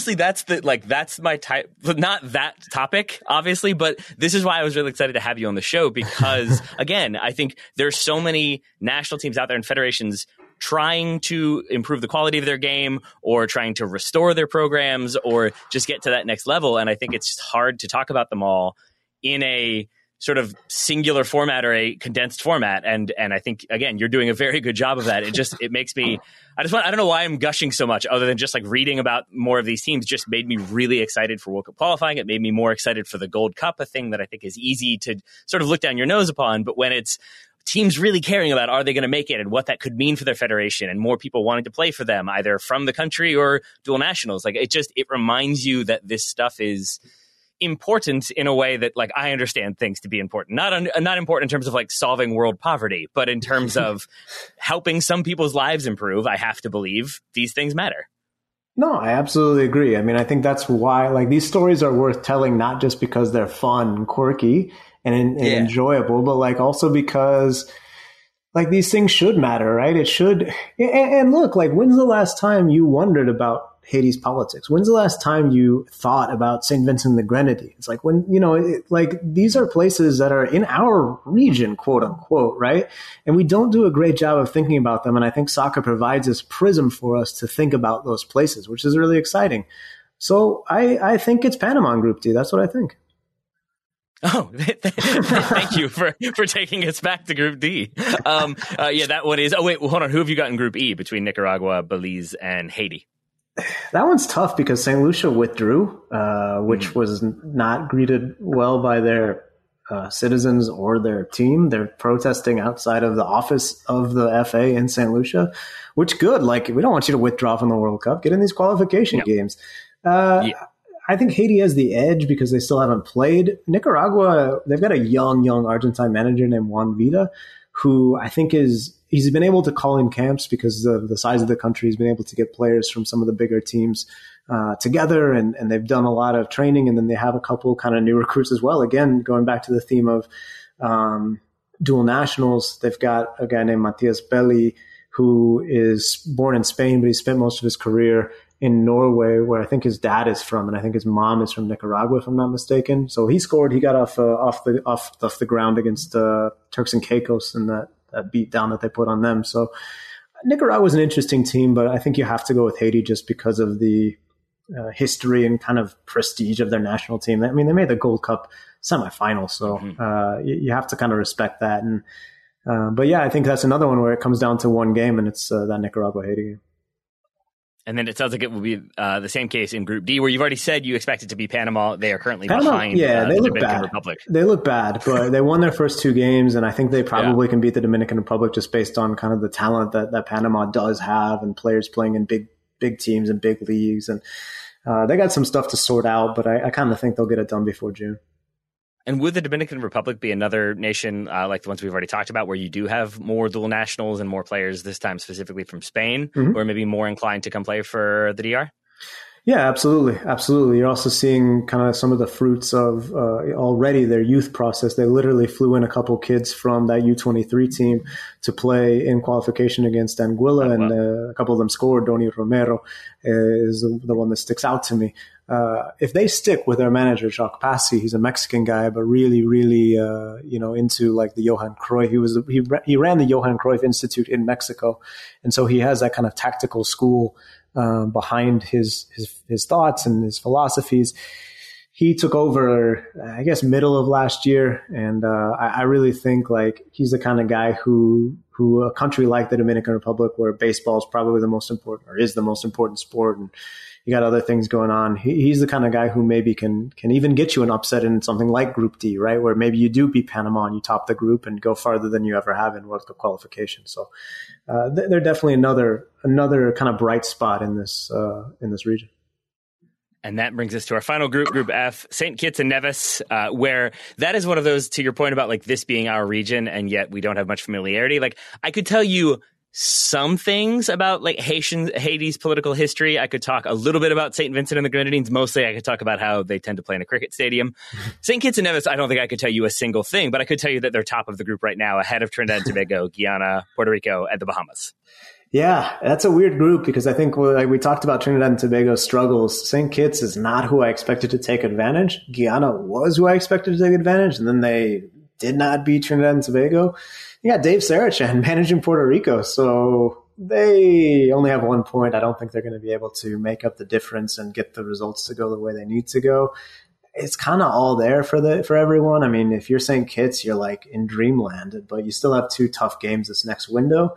my type, not that topic, obviously, but this is why I was really excited to have you on the show because, again, I think there's so many national teams out there and federations trying to improve the quality of their game or trying to restore their programs or just get to that next level. And I think it's just hard to talk about them all in a sort of singular format or a condensed format. And I think, again, you're doing a very good job of that. It makes me, I don't know why I'm gushing so much other than just like reading about more of these teams just made me really excited for World Cup qualifying. It made me more excited for the Gold Cup, a thing that I think is easy to sort of look down your nose upon. But when it's teams really caring about, are they going to make it and what that could mean for their federation and more people wanting to play for them, either from the country or dual nationals, like it reminds you that this stuff is important in a way that like I understand things to be important, not important in terms of like solving world poverty, but in terms of helping some people's lives improve. I have to believe these things matter. No, I absolutely agree. I mean, I think that's why like these stories are worth telling, not just because they're fun and quirky and enjoyable, but like also because like these things should matter, right? It should. And look, like when's the last time you wondered about Haiti's politics? When's the last time you thought about St. Vincent and the Grenadines? Like when, like these are places that are in our region, quote unquote, right? And we don't do a great job of thinking about them. And I think soccer provides this prism for us to think about those places, which is really exciting. So I think it's Panama in Group D. That's what I think. Oh, thank you for taking us back to Group D. That one is, hold on. Who have you got in Group E between Nicaragua, Belize, and Haiti? That one's tough because St. Lucia withdrew, which was not greeted well by their citizens or their team. They're protesting outside of the office of the FA in St. Lucia, which good. Like, we don't want you to withdraw from the World Cup. Get in these qualification games. I think Haiti has the edge because they still haven't played. Nicaragua, they've got a young Argentine manager named Juan Vida, who I think he's been able to call in camps because of the size of the country. He's been able to get players from some of the bigger teams together, and they've done a lot of training, and then they have a couple kind of new recruits as well. Again, going back to the theme of dual nationals, they've got a guy named Matias Belli, who is born in Spain, but he spent most of his career in Norway, where I think his dad is from, and I think his mom is from Nicaragua, if I'm not mistaken. So he scored. He got off the ground against Turks and Caicos in that beat down that they put on them. So Nicaragua was an interesting team, but I think you have to go with Haiti just because of the history and kind of prestige of their national team. I mean, they made the Gold Cup semifinal, so you have to kind of respect that. And but yeah, I think that's another one where it comes down to one game, and it's that Nicaragua-Haiti game. And then it sounds like it will be the same case in Group D, where you've already said you expect it to be Panama. They are currently behind they look Dominican bad. Republic. They look bad, but they won their first two games, and I think they probably can beat the Dominican Republic just based on kind of the talent that Panama does have and players playing in big teams and big leagues. And they got some stuff to sort out, but I kind of think they'll get it done before June. And would the Dominican Republic be another nation like the ones we've already talked about, where you do have more dual nationals and more players, this time specifically from Spain, who are maybe more inclined to come play for the DR? Yeah, absolutely. Absolutely. You're also seeing kind of some of the fruits of already their youth process. They literally flew in a couple kids from that U23 team to play in qualification against Anguilla, and a couple of them scored. Doni Romero is the one that sticks out to me. If they stick with their manager, Jacques Passy, he's a Mexican guy, but really, really, into like the Johan Cruyff. He ran the Johan Cruyff Institute in Mexico. And so he has that kind of tactical school behind his thoughts and his philosophies. He took over, I guess, middle of last year, and I really think like he's the kind of guy who a country like the Dominican Republic, where baseball is probably the most important, or is the most important sport, and you got other things going on. He's the kind of guy who maybe can even get you an upset in something like Group D, right? Where maybe you do beat Panama and you top the group and go farther than you ever have in World Cup qualification. So they're definitely another kind of bright spot in this region. And that brings us to our final group, Group F, St. Kitts and Nevis, where that is one of those, to your point about like this being our region, and yet we don't have much familiarity. Like I could tell you some things about like Haiti's political history. I could talk a little bit about St. Vincent and the Grenadines. Mostly I could talk about how they tend to play in a cricket stadium. St. Kitts and Nevis, I don't think I could tell you a single thing, but I could tell you that they're top of the group right now, ahead of Trinidad and Tobago, Guyana, Puerto Rico, and the Bahamas. Yeah, that's a weird group because I think like we talked about Trinidad and Tobago's struggles. St. Kitts is not who I expected to take advantage. Guyana was who I expected to take advantage, and then they did not beat Trinidad and Tobago. You got Dave Sarachan managing Puerto Rico, so they only have 1 point. I don't think they're going to be able to make up the difference and get the results to go the way they need to go. It's kind of all there for everyone. I mean, if you're St. Kitts, you're like in dreamland, but you still have 2 tough games this next window.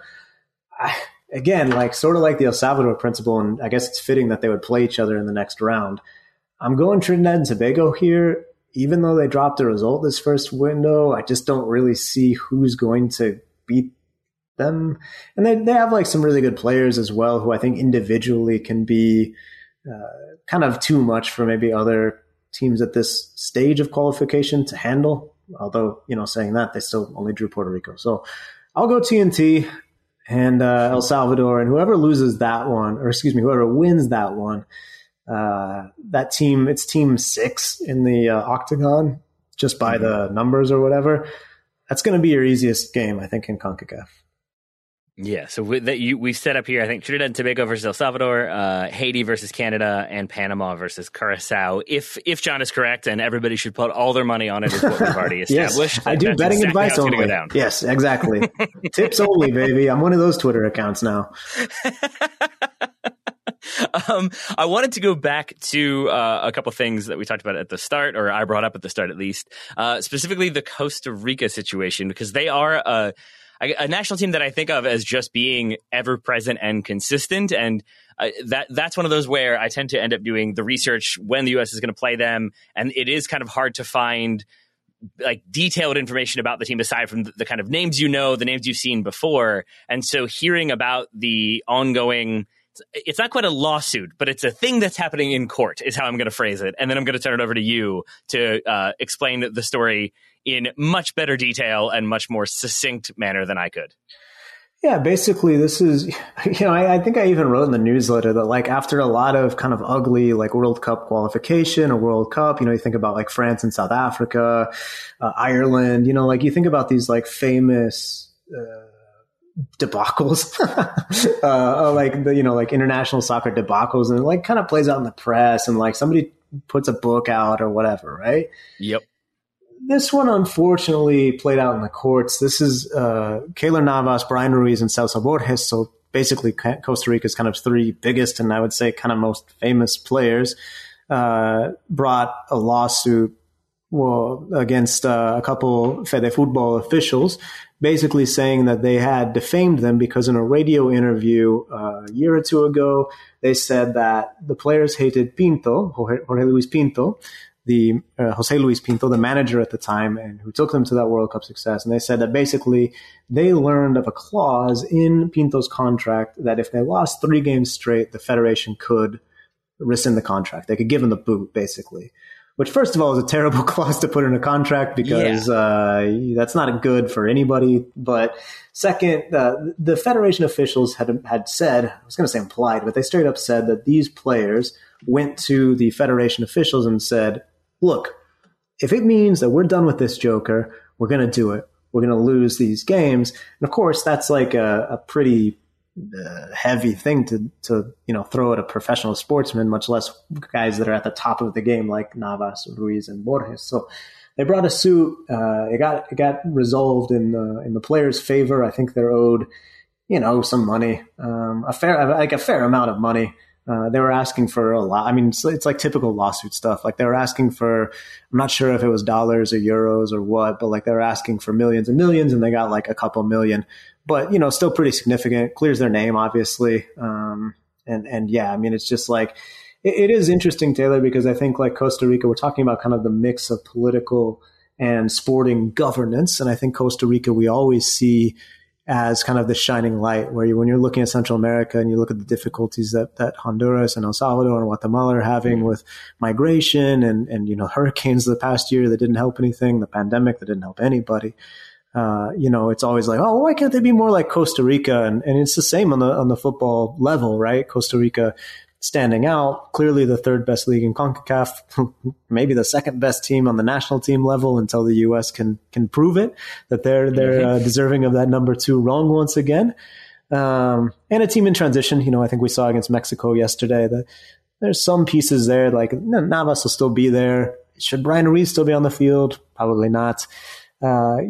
Again, like sort of like the El Salvador principle, and I guess it's fitting that they would play each other in the next round. I'm going Trinidad and Tobago here. Even though they dropped a result this first window, I just don't really see who's going to beat them. And they have like some really good players as well, who I think individually can be kind of too much for maybe other teams at this stage of qualification to handle. Although, saying that, they still only drew Puerto Rico. So I'll go TNT and El Salvador, and whoever loses that one, whoever wins that one, that team, it's team 6 in the octagon, just by the numbers or whatever. That's going to be your easiest game, I think, in CONCACAF. Yeah, so we've set up here, I think, Trinidad and Tobago versus El Salvador, Haiti versus Canada, and Panama versus Curacao. If John is correct, and everybody should put all their money on it, is what we've already established. Yes, I do betting exactly advice only. Go yes, exactly. Tips only, baby. I'm one of those Twitter accounts now. I wanted to go back to a couple things that we talked about at the start, or I brought up at the start at least, specifically the Costa Rica situation, because they are a national team that I think of as just being ever present and consistent. And that's one of those where I tend to end up doing the research when the U.S. is going to play them. And it is kind of hard to find like detailed information about the team aside from the kind of names the names you've seen before. And so hearing about the ongoing, it's not quite a lawsuit, but it's a thing that's happening in court is how I'm going to phrase it. And then I'm going to turn it over to you to explain the story in much better detail and much more succinct manner than I could. Yeah, basically this is, I think I even wrote in the newsletter that like after a lot of kind of ugly like World Cup qualification or World Cup, you think about like France and South Africa, Ireland, like you think about these like famous debacles, like the, like international soccer debacles, and it like kind of plays out in the press and like somebody puts a book out or whatever, right? Yep. This one, unfortunately, played out in the courts. This is Keylor Navas, Brian Ruiz, and Celso Borges. So basically, Costa Rica's kind of 3 biggest and I would say kind of most famous players brought a lawsuit against a couple Fede Football officials, basically saying that they had defamed them because in a radio interview a year or 2 ago, they said that the players hated Pinto, Jorge Luis Pinto, Jose Luis Pinto, the manager at the time, and who took them to that World Cup success. And they said that basically they learned of a clause in Pinto's contract that if they lost 3 games straight, the federation could rescind the contract. They could give him the boot, basically. which first of all is a terrible clause to put in a contract because that's not good for anybody. But second, the federation officials had said, I was going to say implied, but they straight up said that these players went to the federation officials and said, look, if it means that we're done with this joker, we're going to do it. We're going to lose these games. And of course, that's like a pretty heavy thing to throw at a professional sportsman, much less guys that are at the top of the game like Navas, Ruiz, and Borges. So they brought a suit. It got resolved in the players' favor. I think they're owed, some money, a fair amount of money. They were asking for a lot. I mean, it's like typical lawsuit stuff. Like they were asking for, I'm not sure if it was dollars or euros or what, but like they were asking for millions and millions, and they got like a couple million. But still pretty significant. Clears their name, obviously. And yeah, I mean, it's just like it is interesting, Taylor, because I think like Costa Rica, we're talking about kind of the mix of political and sporting governance, and I think Costa Rica we always see as kind of the shining light, where when you're looking at Central America and you look at the difficulties that Honduras and El Salvador and Guatemala are having with migration and hurricanes the past year that didn't help anything, the pandemic that didn't help anybody. It's always like, oh, why can't they be more like Costa Rica? And it's the same on the football level, right? Costa Rica standing out, clearly the third best league in CONCACAF, maybe the second best team on the national team level until the U.S. can prove it, that they're deserving of that number 2 rung once again. And a team in transition, I think we saw against Mexico yesterday that there's some pieces there, like Navas will still be there. Should Brian Ruiz still be on the field? Probably not. But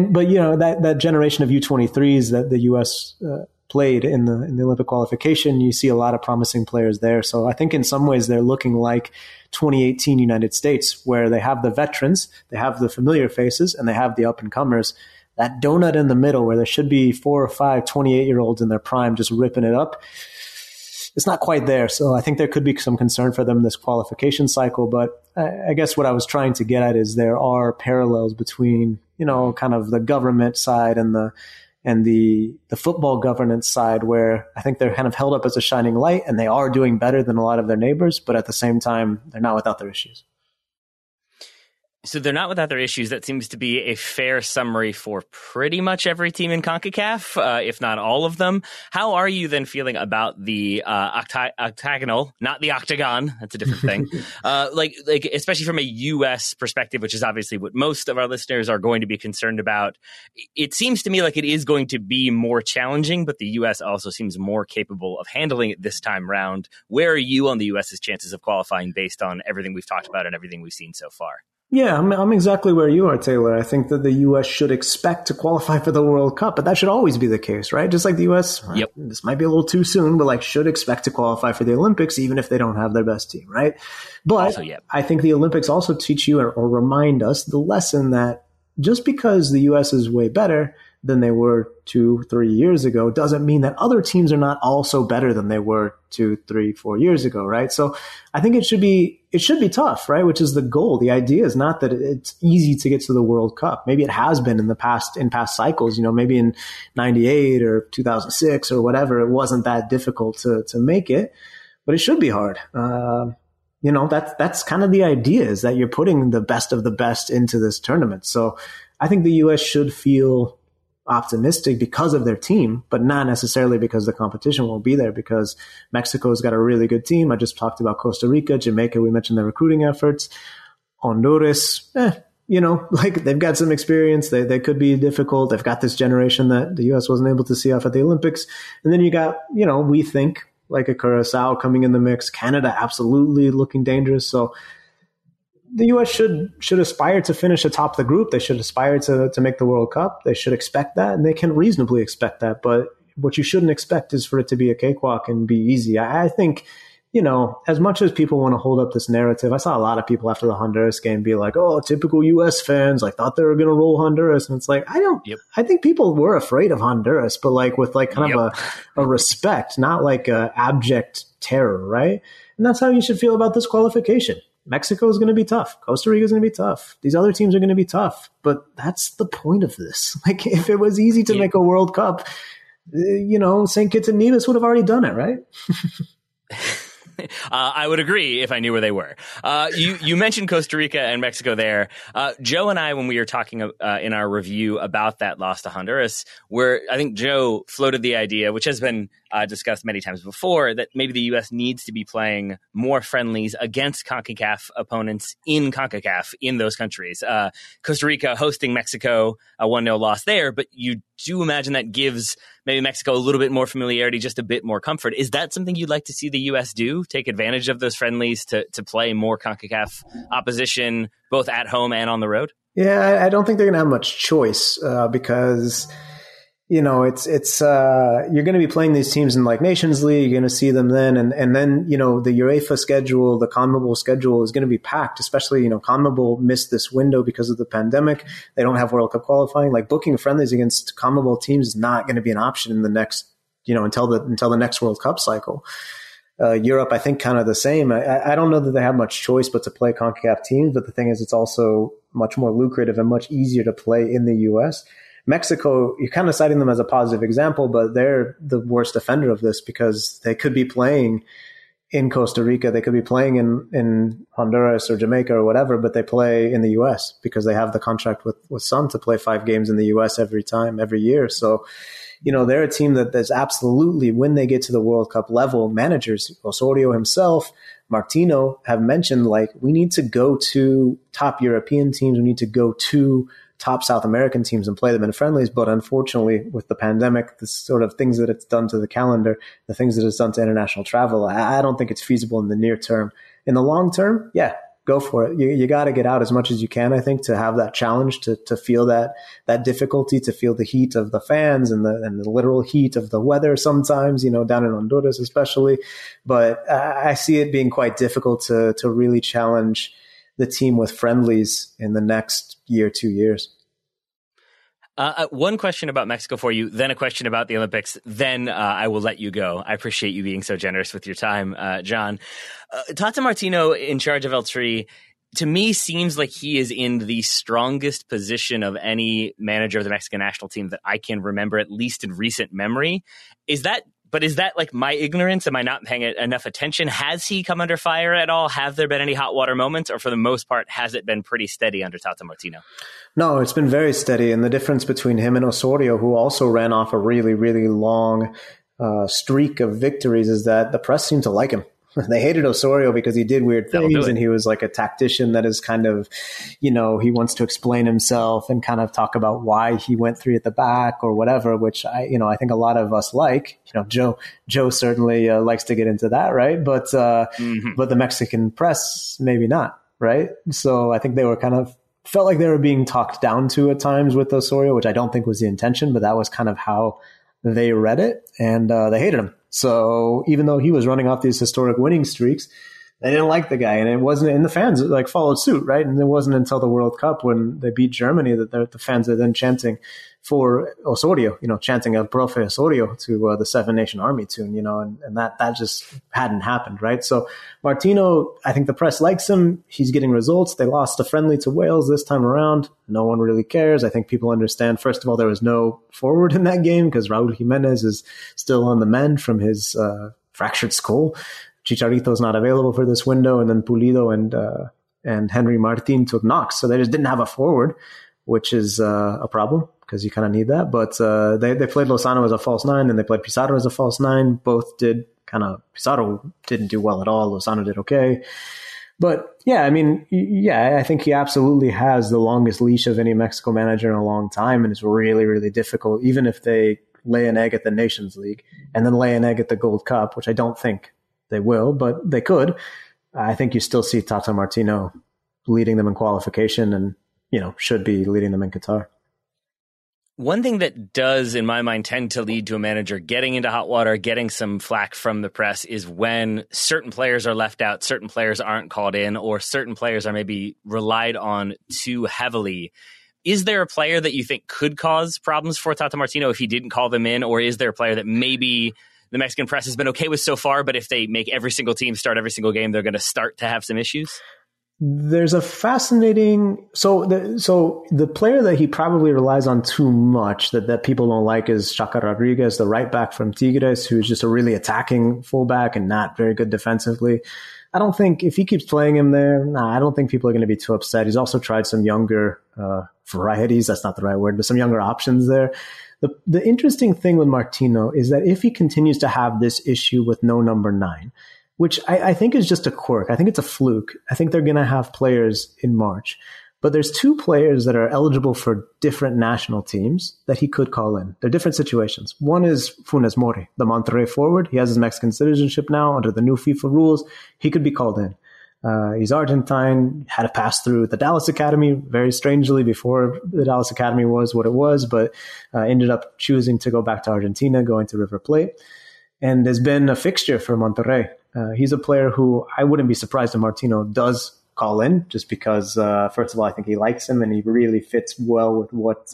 that generation of U23s that the U.S. Played in the Olympic qualification, you see a lot of promising players there. So I think in some ways they're looking like 2018 United States, where they have the veterans, they have the familiar faces, and they have the up and comers. That donut in the middle, where there should be 4 or 5 28-year-olds in their prime just ripping it up, it's not quite there. So I think there could be some concern for them this qualification cycle. But I guess what I was trying to get at is there are parallels between kind of the government side and the football governance side, where I think they're kind of held up as a shining light, and they are doing better than a lot of their neighbors, but at the same time, they're not without their issues. So they're not without their issues. That seems to be a fair summary for pretty much every team in CONCACAF, if not all of them. How are you then feeling about the octagonal, not the octagon? That's a different thing. Like especially from a U.S. perspective, which is obviously what most of our listeners are going to be concerned about. It seems to me like it is going to be more challenging, but the U.S. also seems more capable of handling it this time round. Where are you on the U.S.'s chances of qualifying based on everything we've talked about and everything we've seen so far? Yeah, I'm exactly where you are, Taylor. I think that the U.S. should expect to qualify for the World Cup, but that should always be the case, right? Just like the U.S., yep. This might be a little too soon, but should expect to qualify for the Olympics, even if they don't have their best team, right? But also, yep. I think the Olympics also teach you or remind us the lesson that just because the U.S. is way better than they were 2-3 years ago doesn't mean that other teams are not also better than they were 2, 3, 4 years ago, right? So I think it should be tough, right? Which is the goal. The idea is not that it's easy to get to the World Cup. Maybe it has been in past cycles, maybe in 98 or 2006 or whatever, it wasn't that difficult to make it, but it should be hard. That's kind of the idea, is that you're putting the best of the best into this tournament. So I think the U.S. should feel optimistic because of their team, but not necessarily because the competition won't be there, because Mexico's got a really good team. I just talked about Costa Rica, Jamaica, we mentioned their recruiting efforts. Honduras, they've got some experience. They could be difficult. They've got this generation that the U.S. wasn't able to see off at the Olympics. And then you got, we think like a Curacao coming in the mix. Canada absolutely looking dangerous. So the U.S. should aspire to finish atop the group. They should aspire to make the World Cup. They should expect that, and they can reasonably expect that. But what you shouldn't expect is for it to be a cakewalk and be easy. I think, as much as people want to hold up this narrative, I saw a lot of people after the Honduras game be like, oh, typical U.S. fans, thought they were going to roll Honduras. And it's like, I think people were afraid of Honduras, but with kind of a respect, not like a abject terror, right? And that's how you should feel about this qualification. Mexico is going to be tough. Costa Rica is going to be tough. These other teams are going to be tough. But that's the point of this. If it was easy to make a World Cup, St. Kitts and Nevis would have already done it, right? I would agree if I knew where they were. You mentioned Costa Rica and Mexico there. Joe and I, when we were talking in our review about that loss to Honduras, I think Joe floated the idea, which has been discussed many times before, that maybe the U.S. needs to be playing more friendlies against CONCACAF opponents in CONCACAF in those countries. Costa Rica hosting Mexico, a 1-0 loss there, but you do imagine that gives maybe Mexico a little bit more familiarity, just a bit more comfort. Is that something you'd like to see the U.S. do? Take advantage of those friendlies to play more CONCACAF opposition, both at home and on the road? Yeah, I don't think they're going to have much choice because it's you're going to be playing these teams in like Nations League. You're going to see them then, and then the UEFA schedule, the CONMEBOL schedule is going to be packed. Especially CONMEBOL missed this window because of the pandemic. They don't have World Cup qualifying. Like booking friendlies against CONMEBOL teams is not going to be an option in the next until the next World Cup cycle. Europe, I think, kind of the same. I don't know that they have much choice but to play CONCACAF teams. But the thing is, it's also much more lucrative and much easier to play in the U.S. Mexico, you're kind of citing them as a positive example, but they're the worst offender of this because they could be playing in Costa Rica. They could be playing in Honduras or Jamaica or whatever, but they play in the U.S. because they have the contract with Sun to play 5 games in the U.S. every year. So, they're a team that's absolutely, when they get to the World Cup level, managers, Osorio himself, Martino, have mentioned, like, we need to go to top European teams. We need to go to top South American teams and play them in friendlies. But unfortunately, with the pandemic, the sort of things that it's done to the calendar, the things that it's done to international travel, I don't think it's feasible in the near term. In the long term, yeah, go for it. You got to get out as much as you can, I think, to have that challenge, to feel that difficulty, to feel the heat of the fans and the literal heat of the weather sometimes, down in Honduras especially. But I see it being quite difficult to really challenge the team with friendlies in the next year, 2 years. One question about Mexico for you, then a question about the Olympics, then I will let you go. I appreciate you being so generous with your time, John. Tata Martino, in charge of El Tri, to me seems like he is in the strongest position of any manager of the Mexican national team that I can remember, at least in recent memory. Is that like my ignorance? Am I not paying enough attention? Has he come under fire at all? Have there been any hot water moments? Or for the most part, has it been pretty steady under Tata Martino? No, it's been very steady. And the difference between him and Osorio, who also ran off a really, really long streak of victories, is that the press seemed to like him. They hated Osorio because he did weird things and he was like a tactician that is kind of, he wants to explain himself and kind of talk about why he went 3 at the back or whatever, which I think a lot of us like. Joe certainly likes to get into that, right? But but the Mexican press maybe not, right? So I think they were felt like they were being talked down to at times with Osorio, which I don't think was the intention, but that was kind of how they read it, and they hated him. So even though he was running off these historic winning streaks, they didn't like the guy, and it wasn't, and the fans like followed suit, right? And it wasn't until the World Cup when they beat Germany that the fans are then chanting for Osorio, chanting El Profe Osorio to the Seven Nation Army tune, and that just hadn't happened, right? So Martino, I think the press likes him. He's getting results. They lost a friendly to Wales this time around. No one really cares. I think people understand, first of all, there was no forward in that game because Raul Jimenez is still on the mend from his fractured skull. Chicharito's not available for this window, and then Pulido and Henry Martin took knocks. So they just didn't have a forward, which is a problem because you kind of need that. But they played Lozano as a false 9, and they played Pizarro as a false 9. Both did Pizarro didn't do well at all. Lozano did okay. But I think he absolutely has the longest leash of any Mexico manager in a long time, and it's really, really difficult, even if they lay an egg at the Nations League and then lay an egg at the Gold Cup, which I don't think they will, but they could. I think you still see Tata Martino leading them in qualification and, should be leading them in Qatar. One thing that does, in my mind, tend to lead to a manager getting into hot water, getting some flack from the press, is when certain players are left out, certain players aren't called in, or certain players are maybe relied on too heavily. Is there a player that you think could cause problems for Tata Martino if he didn't call them in, or is there a player that maybe the Mexican press has been okay with so far, but if they make every single team start every single game, they're going to start to have some issues? There's a fascinating so the player that he probably relies on too much that people don't like is Chaca Rodriguez, the right back from Tigres, who's just a really attacking fullback and not very good defensively. I don't think if he keeps playing him there, I don't think people are going to be too upset. He's also tried some younger varieties. That's not the right word, but some younger options there. The interesting thing with Martino is that if he continues to have this issue with no number 9, which I think is just a quirk. I think it's a fluke. I think they're going to have players in March. But there's 2 players that are eligible for different national teams that he could call in. They're different situations. One is Funes Mori, the Monterrey forward. He has his Mexican citizenship now under the new FIFA rules. He could be called in. He's Argentine, had a pass through the Dallas Academy, very strangely before the Dallas Academy was what it was, but ended up choosing to go back to Argentina, going to River Plate, and has been a fixture for Monterrey. He's a player who I wouldn't be surprised if Martino does call in, just because, first of all, I think he likes him and he really fits well with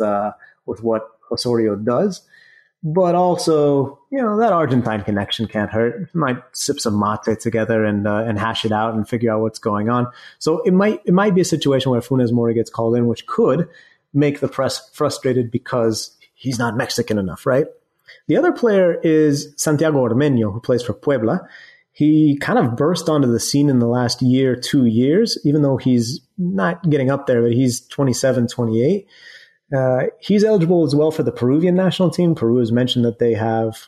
what Osorio does. But also, that Argentine connection can't hurt. Might sip some mate together and hash it out and figure out what's going on. So it might be a situation where Funes Mori gets called in, which could make the press frustrated because he's not Mexican enough, right? The other player is Santiago Ormeño, who plays for Puebla. He kind of burst onto the scene in the last 2 years, even though he's not getting up there, but he's 27, 28. He's eligible as well for the Peruvian national team. Peru has mentioned that they have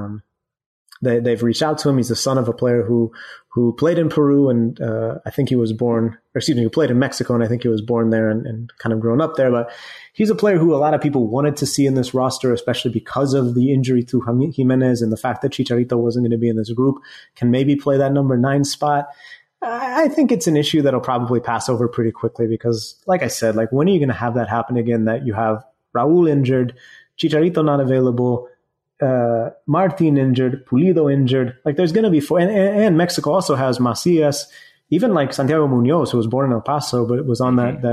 they've reached out to him. He's the son of a player who played in Peru, and I think he was born, who played in Mexico, and I think he was born there and kind of grown up there. But he's a player who a lot of people wanted to see in this roster, especially because of the injury to Jimenez and the fact that Chicharito wasn't going to be in this group, can maybe play that number 9 spot. I think it's an issue that'll probably pass over pretty quickly because, like I said, when are you going to have that happen again, that you have Raul injured, Chicharito not available, Martin injured, Pulido injured? There's going to be and Mexico also has Macias, even Santiago Munoz, who was born in El Paso, but was on that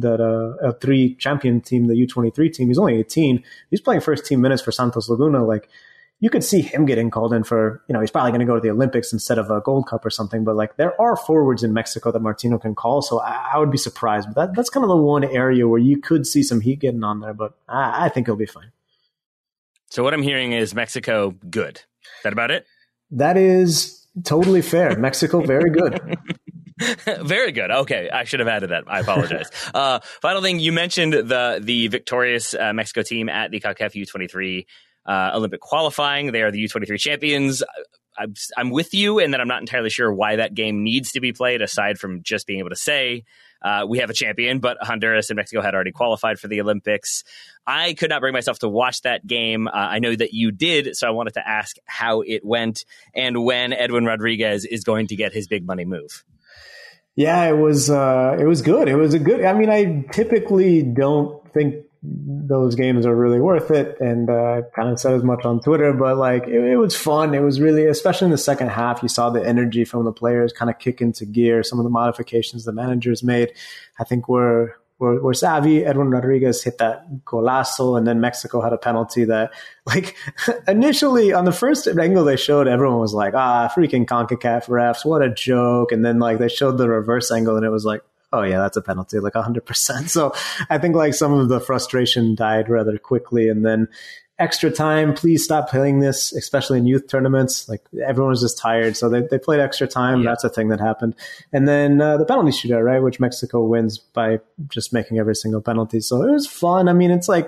L3 champion team, the U23 team. He's only 18. He's playing first team minutes for Santos Laguna. You could see him getting called in for, he's probably going to go to the Olympics instead of a Gold Cup or something. But there are forwards in Mexico that Martino can call. So I would be surprised. But that's kind of the one area where you could see some heat getting on there. But I think he'll be fine. So what I'm hearing is Mexico good. Is that about it? That is totally fair. Mexico, very good. Very good. Okay, I should have added that. I apologize. Final thing, you mentioned the victorious Mexico team at the CONCACAF U23 Olympic qualifying. They are the U23 champions. I'm with you in that I'm not entirely sure why that game needs to be played, aside from just being able to say we have a champion, but Honduras and Mexico had already qualified for the Olympics. I could not bring myself to watch that game. I know that you did, so I wanted to ask how it went and when Edwin Rodriguez is going to get his big money move. Yeah, it was good. It was a good, I typically don't think those games are really worth it, and I kind of said as much on Twitter, but it was fun. It was really, especially in the second half, you saw the energy from the players kind of kick into gear. Some of the modifications the managers made, I think, were savvy. Edwin Rodriguez hit that golazo, and then Mexico had a penalty that, initially on the first angle they showed, everyone was like, freaking CONCACAF refs, what a joke. And then they showed the reverse angle, and it was like, oh yeah, that's a penalty, 100%. So I think some of the frustration died rather quickly. And then extra time, please stop playing this, especially in youth tournaments. Everyone was just tired. So they played extra time. Yeah. That's a thing that happened. And then the penalty shootout, right, which Mexico wins by just making every single penalty. So it was fun. It's a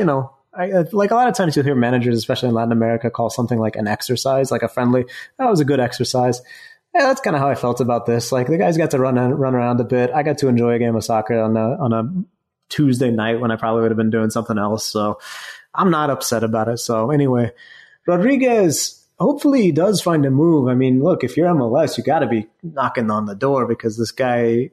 lot of times you'll hear managers, especially in Latin America, call something like an exercise, like a friendly. That was a good exercise. Yeah, that's kind of how I felt about this. The guys got to run around a bit. I got to enjoy a game of soccer on a Tuesday night when I probably would have been doing something else. So I'm not upset about it. So anyway, Rodriguez, hopefully he does find a move. Look, if you're MLS, you got to be knocking on the door, because this guy,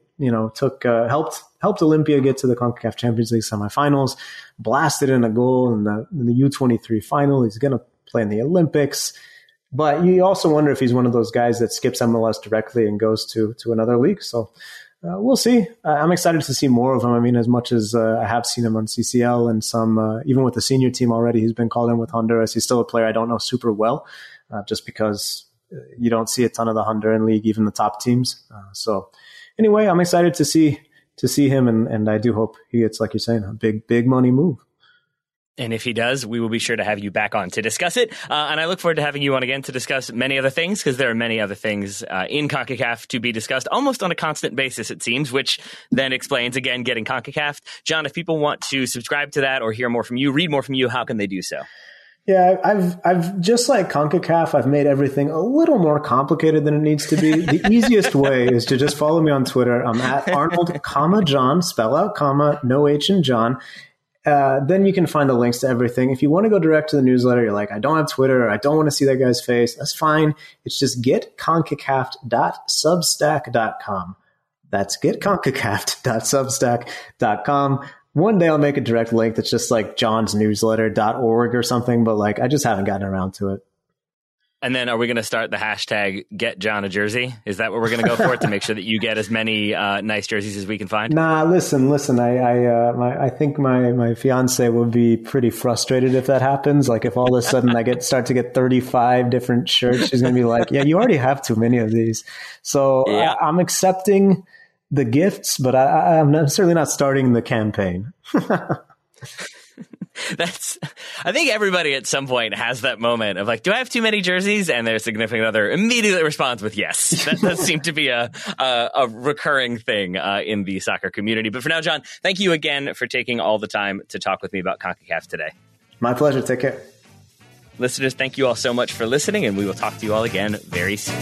helped Olympia get to the CONCACAF Champions League semifinals, blasted in a goal in the U23 final. He's going to play in the Olympics. But you also wonder if he's one of those guys that skips MLS directly and goes to another league. So we'll see. I'm excited to see more of him. As much as I have seen him on CCL and some, even with the senior team already, he's been called in with Honduras. He's still a player I don't know super well, just because you don't see a ton of the Honduran league, even the top teams. So anyway, I'm excited to see him, and I do hope he gets, like you're saying, a big money move. And if he does, we will be sure to have you back on to discuss it. And I look forward to having you on again to discuss many other things, because there are many other things in CONCACAF to be discussed almost on a constant basis, it seems, which then explains, again, getting CONCACAF. John, if people want to subscribe to that or hear more from you, read more from you, how can they do so? Yeah, I've just like CONCACAF, I've made everything a little more complicated than it needs to be. The easiest way is to just follow me on Twitter. I'm at Arnold, John, spell out comma, no H in John. Then you can find the links to everything. If you want to go direct to the newsletter, you're like, I don't have Twitter, or I don't want to see that guy's face, that's fine. It's just getconcacaf.substack.com. That's getconcacaf.substack.com. One day I'll make a direct link that's just like johnsnewsletter.org or something, but like I just haven't gotten around to it. And then are we going to start the hashtag Get John a Jersey? Is that what we're going to go for to make sure that you get as many nice jerseys as we can find? Nah, listen. I think my fiance will be pretty frustrated if that happens. Like if all of a sudden I start to get 35 different shirts, she's going to be like, yeah, you already have too many of these. So yeah. I'm accepting the gifts, but I'm certainly not starting the campaign. I think everybody at some point has that moment of like, do I have too many jerseys? And their significant other immediately responds with yes. That does seem to be a recurring thing in the soccer community. But for now, John, thank you again for taking all the time to talk with me about CONCACAF today. My pleasure. Take care. Listeners, thank you all so much for listening, and we will talk to you all again very soon.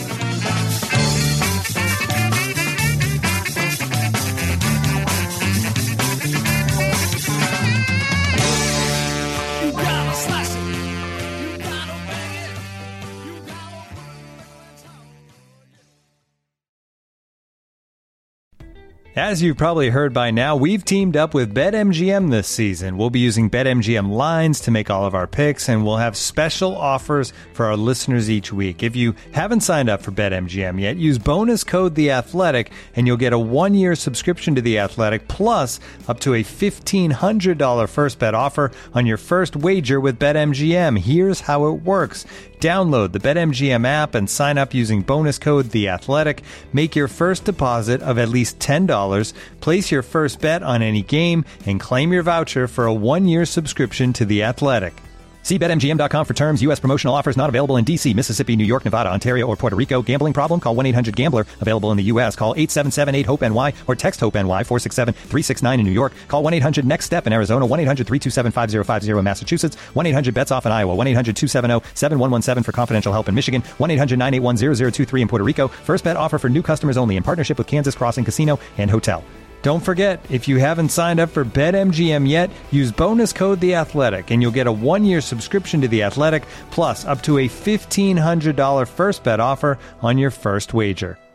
As you've probably heard by now, we've teamed up with BetMGM this season. We'll be using BetMGM lines to make all of our picks, and we'll have special offers for our listeners each week. If you haven't signed up for BetMGM yet, use bonus code The Athletic, and you'll get a 1-year subscription to The Athletic, plus up to a $1,500 first bet offer on your first wager with BetMGM. Here's how it works. Download the BetMGM app and sign up using bonus code The Athletic. Make your first deposit of at least $10. Place your first bet on any game and claim your voucher for a 1-year subscription to The Athletic. See BetMGM.com for terms. U.S. promotional offers not available in D.C., Mississippi, New York, Nevada, Ontario, or Puerto Rico. Gambling problem? Call 1-800-GAMBLER. Available in the U.S. Call 877-8-HOPE-NY or text HOPE-NY 467-369 in New York. Call 1-800-NEXT-STEP in Arizona. 1-800-327-5050 in Massachusetts. 1-800-BETS-OFF in Iowa. 1-800-270-7117 for confidential help in Michigan. 1-800-981-0023 in Puerto Rico. First bet offer for new customers only in partnership with Kansas Crossing Casino and Hotel. Don't forget, if you haven't signed up for BetMGM yet, use bonus code The Athletic, and you'll get a 1-year subscription to The Athletic, plus up to a $1,500 first bet offer on your first wager.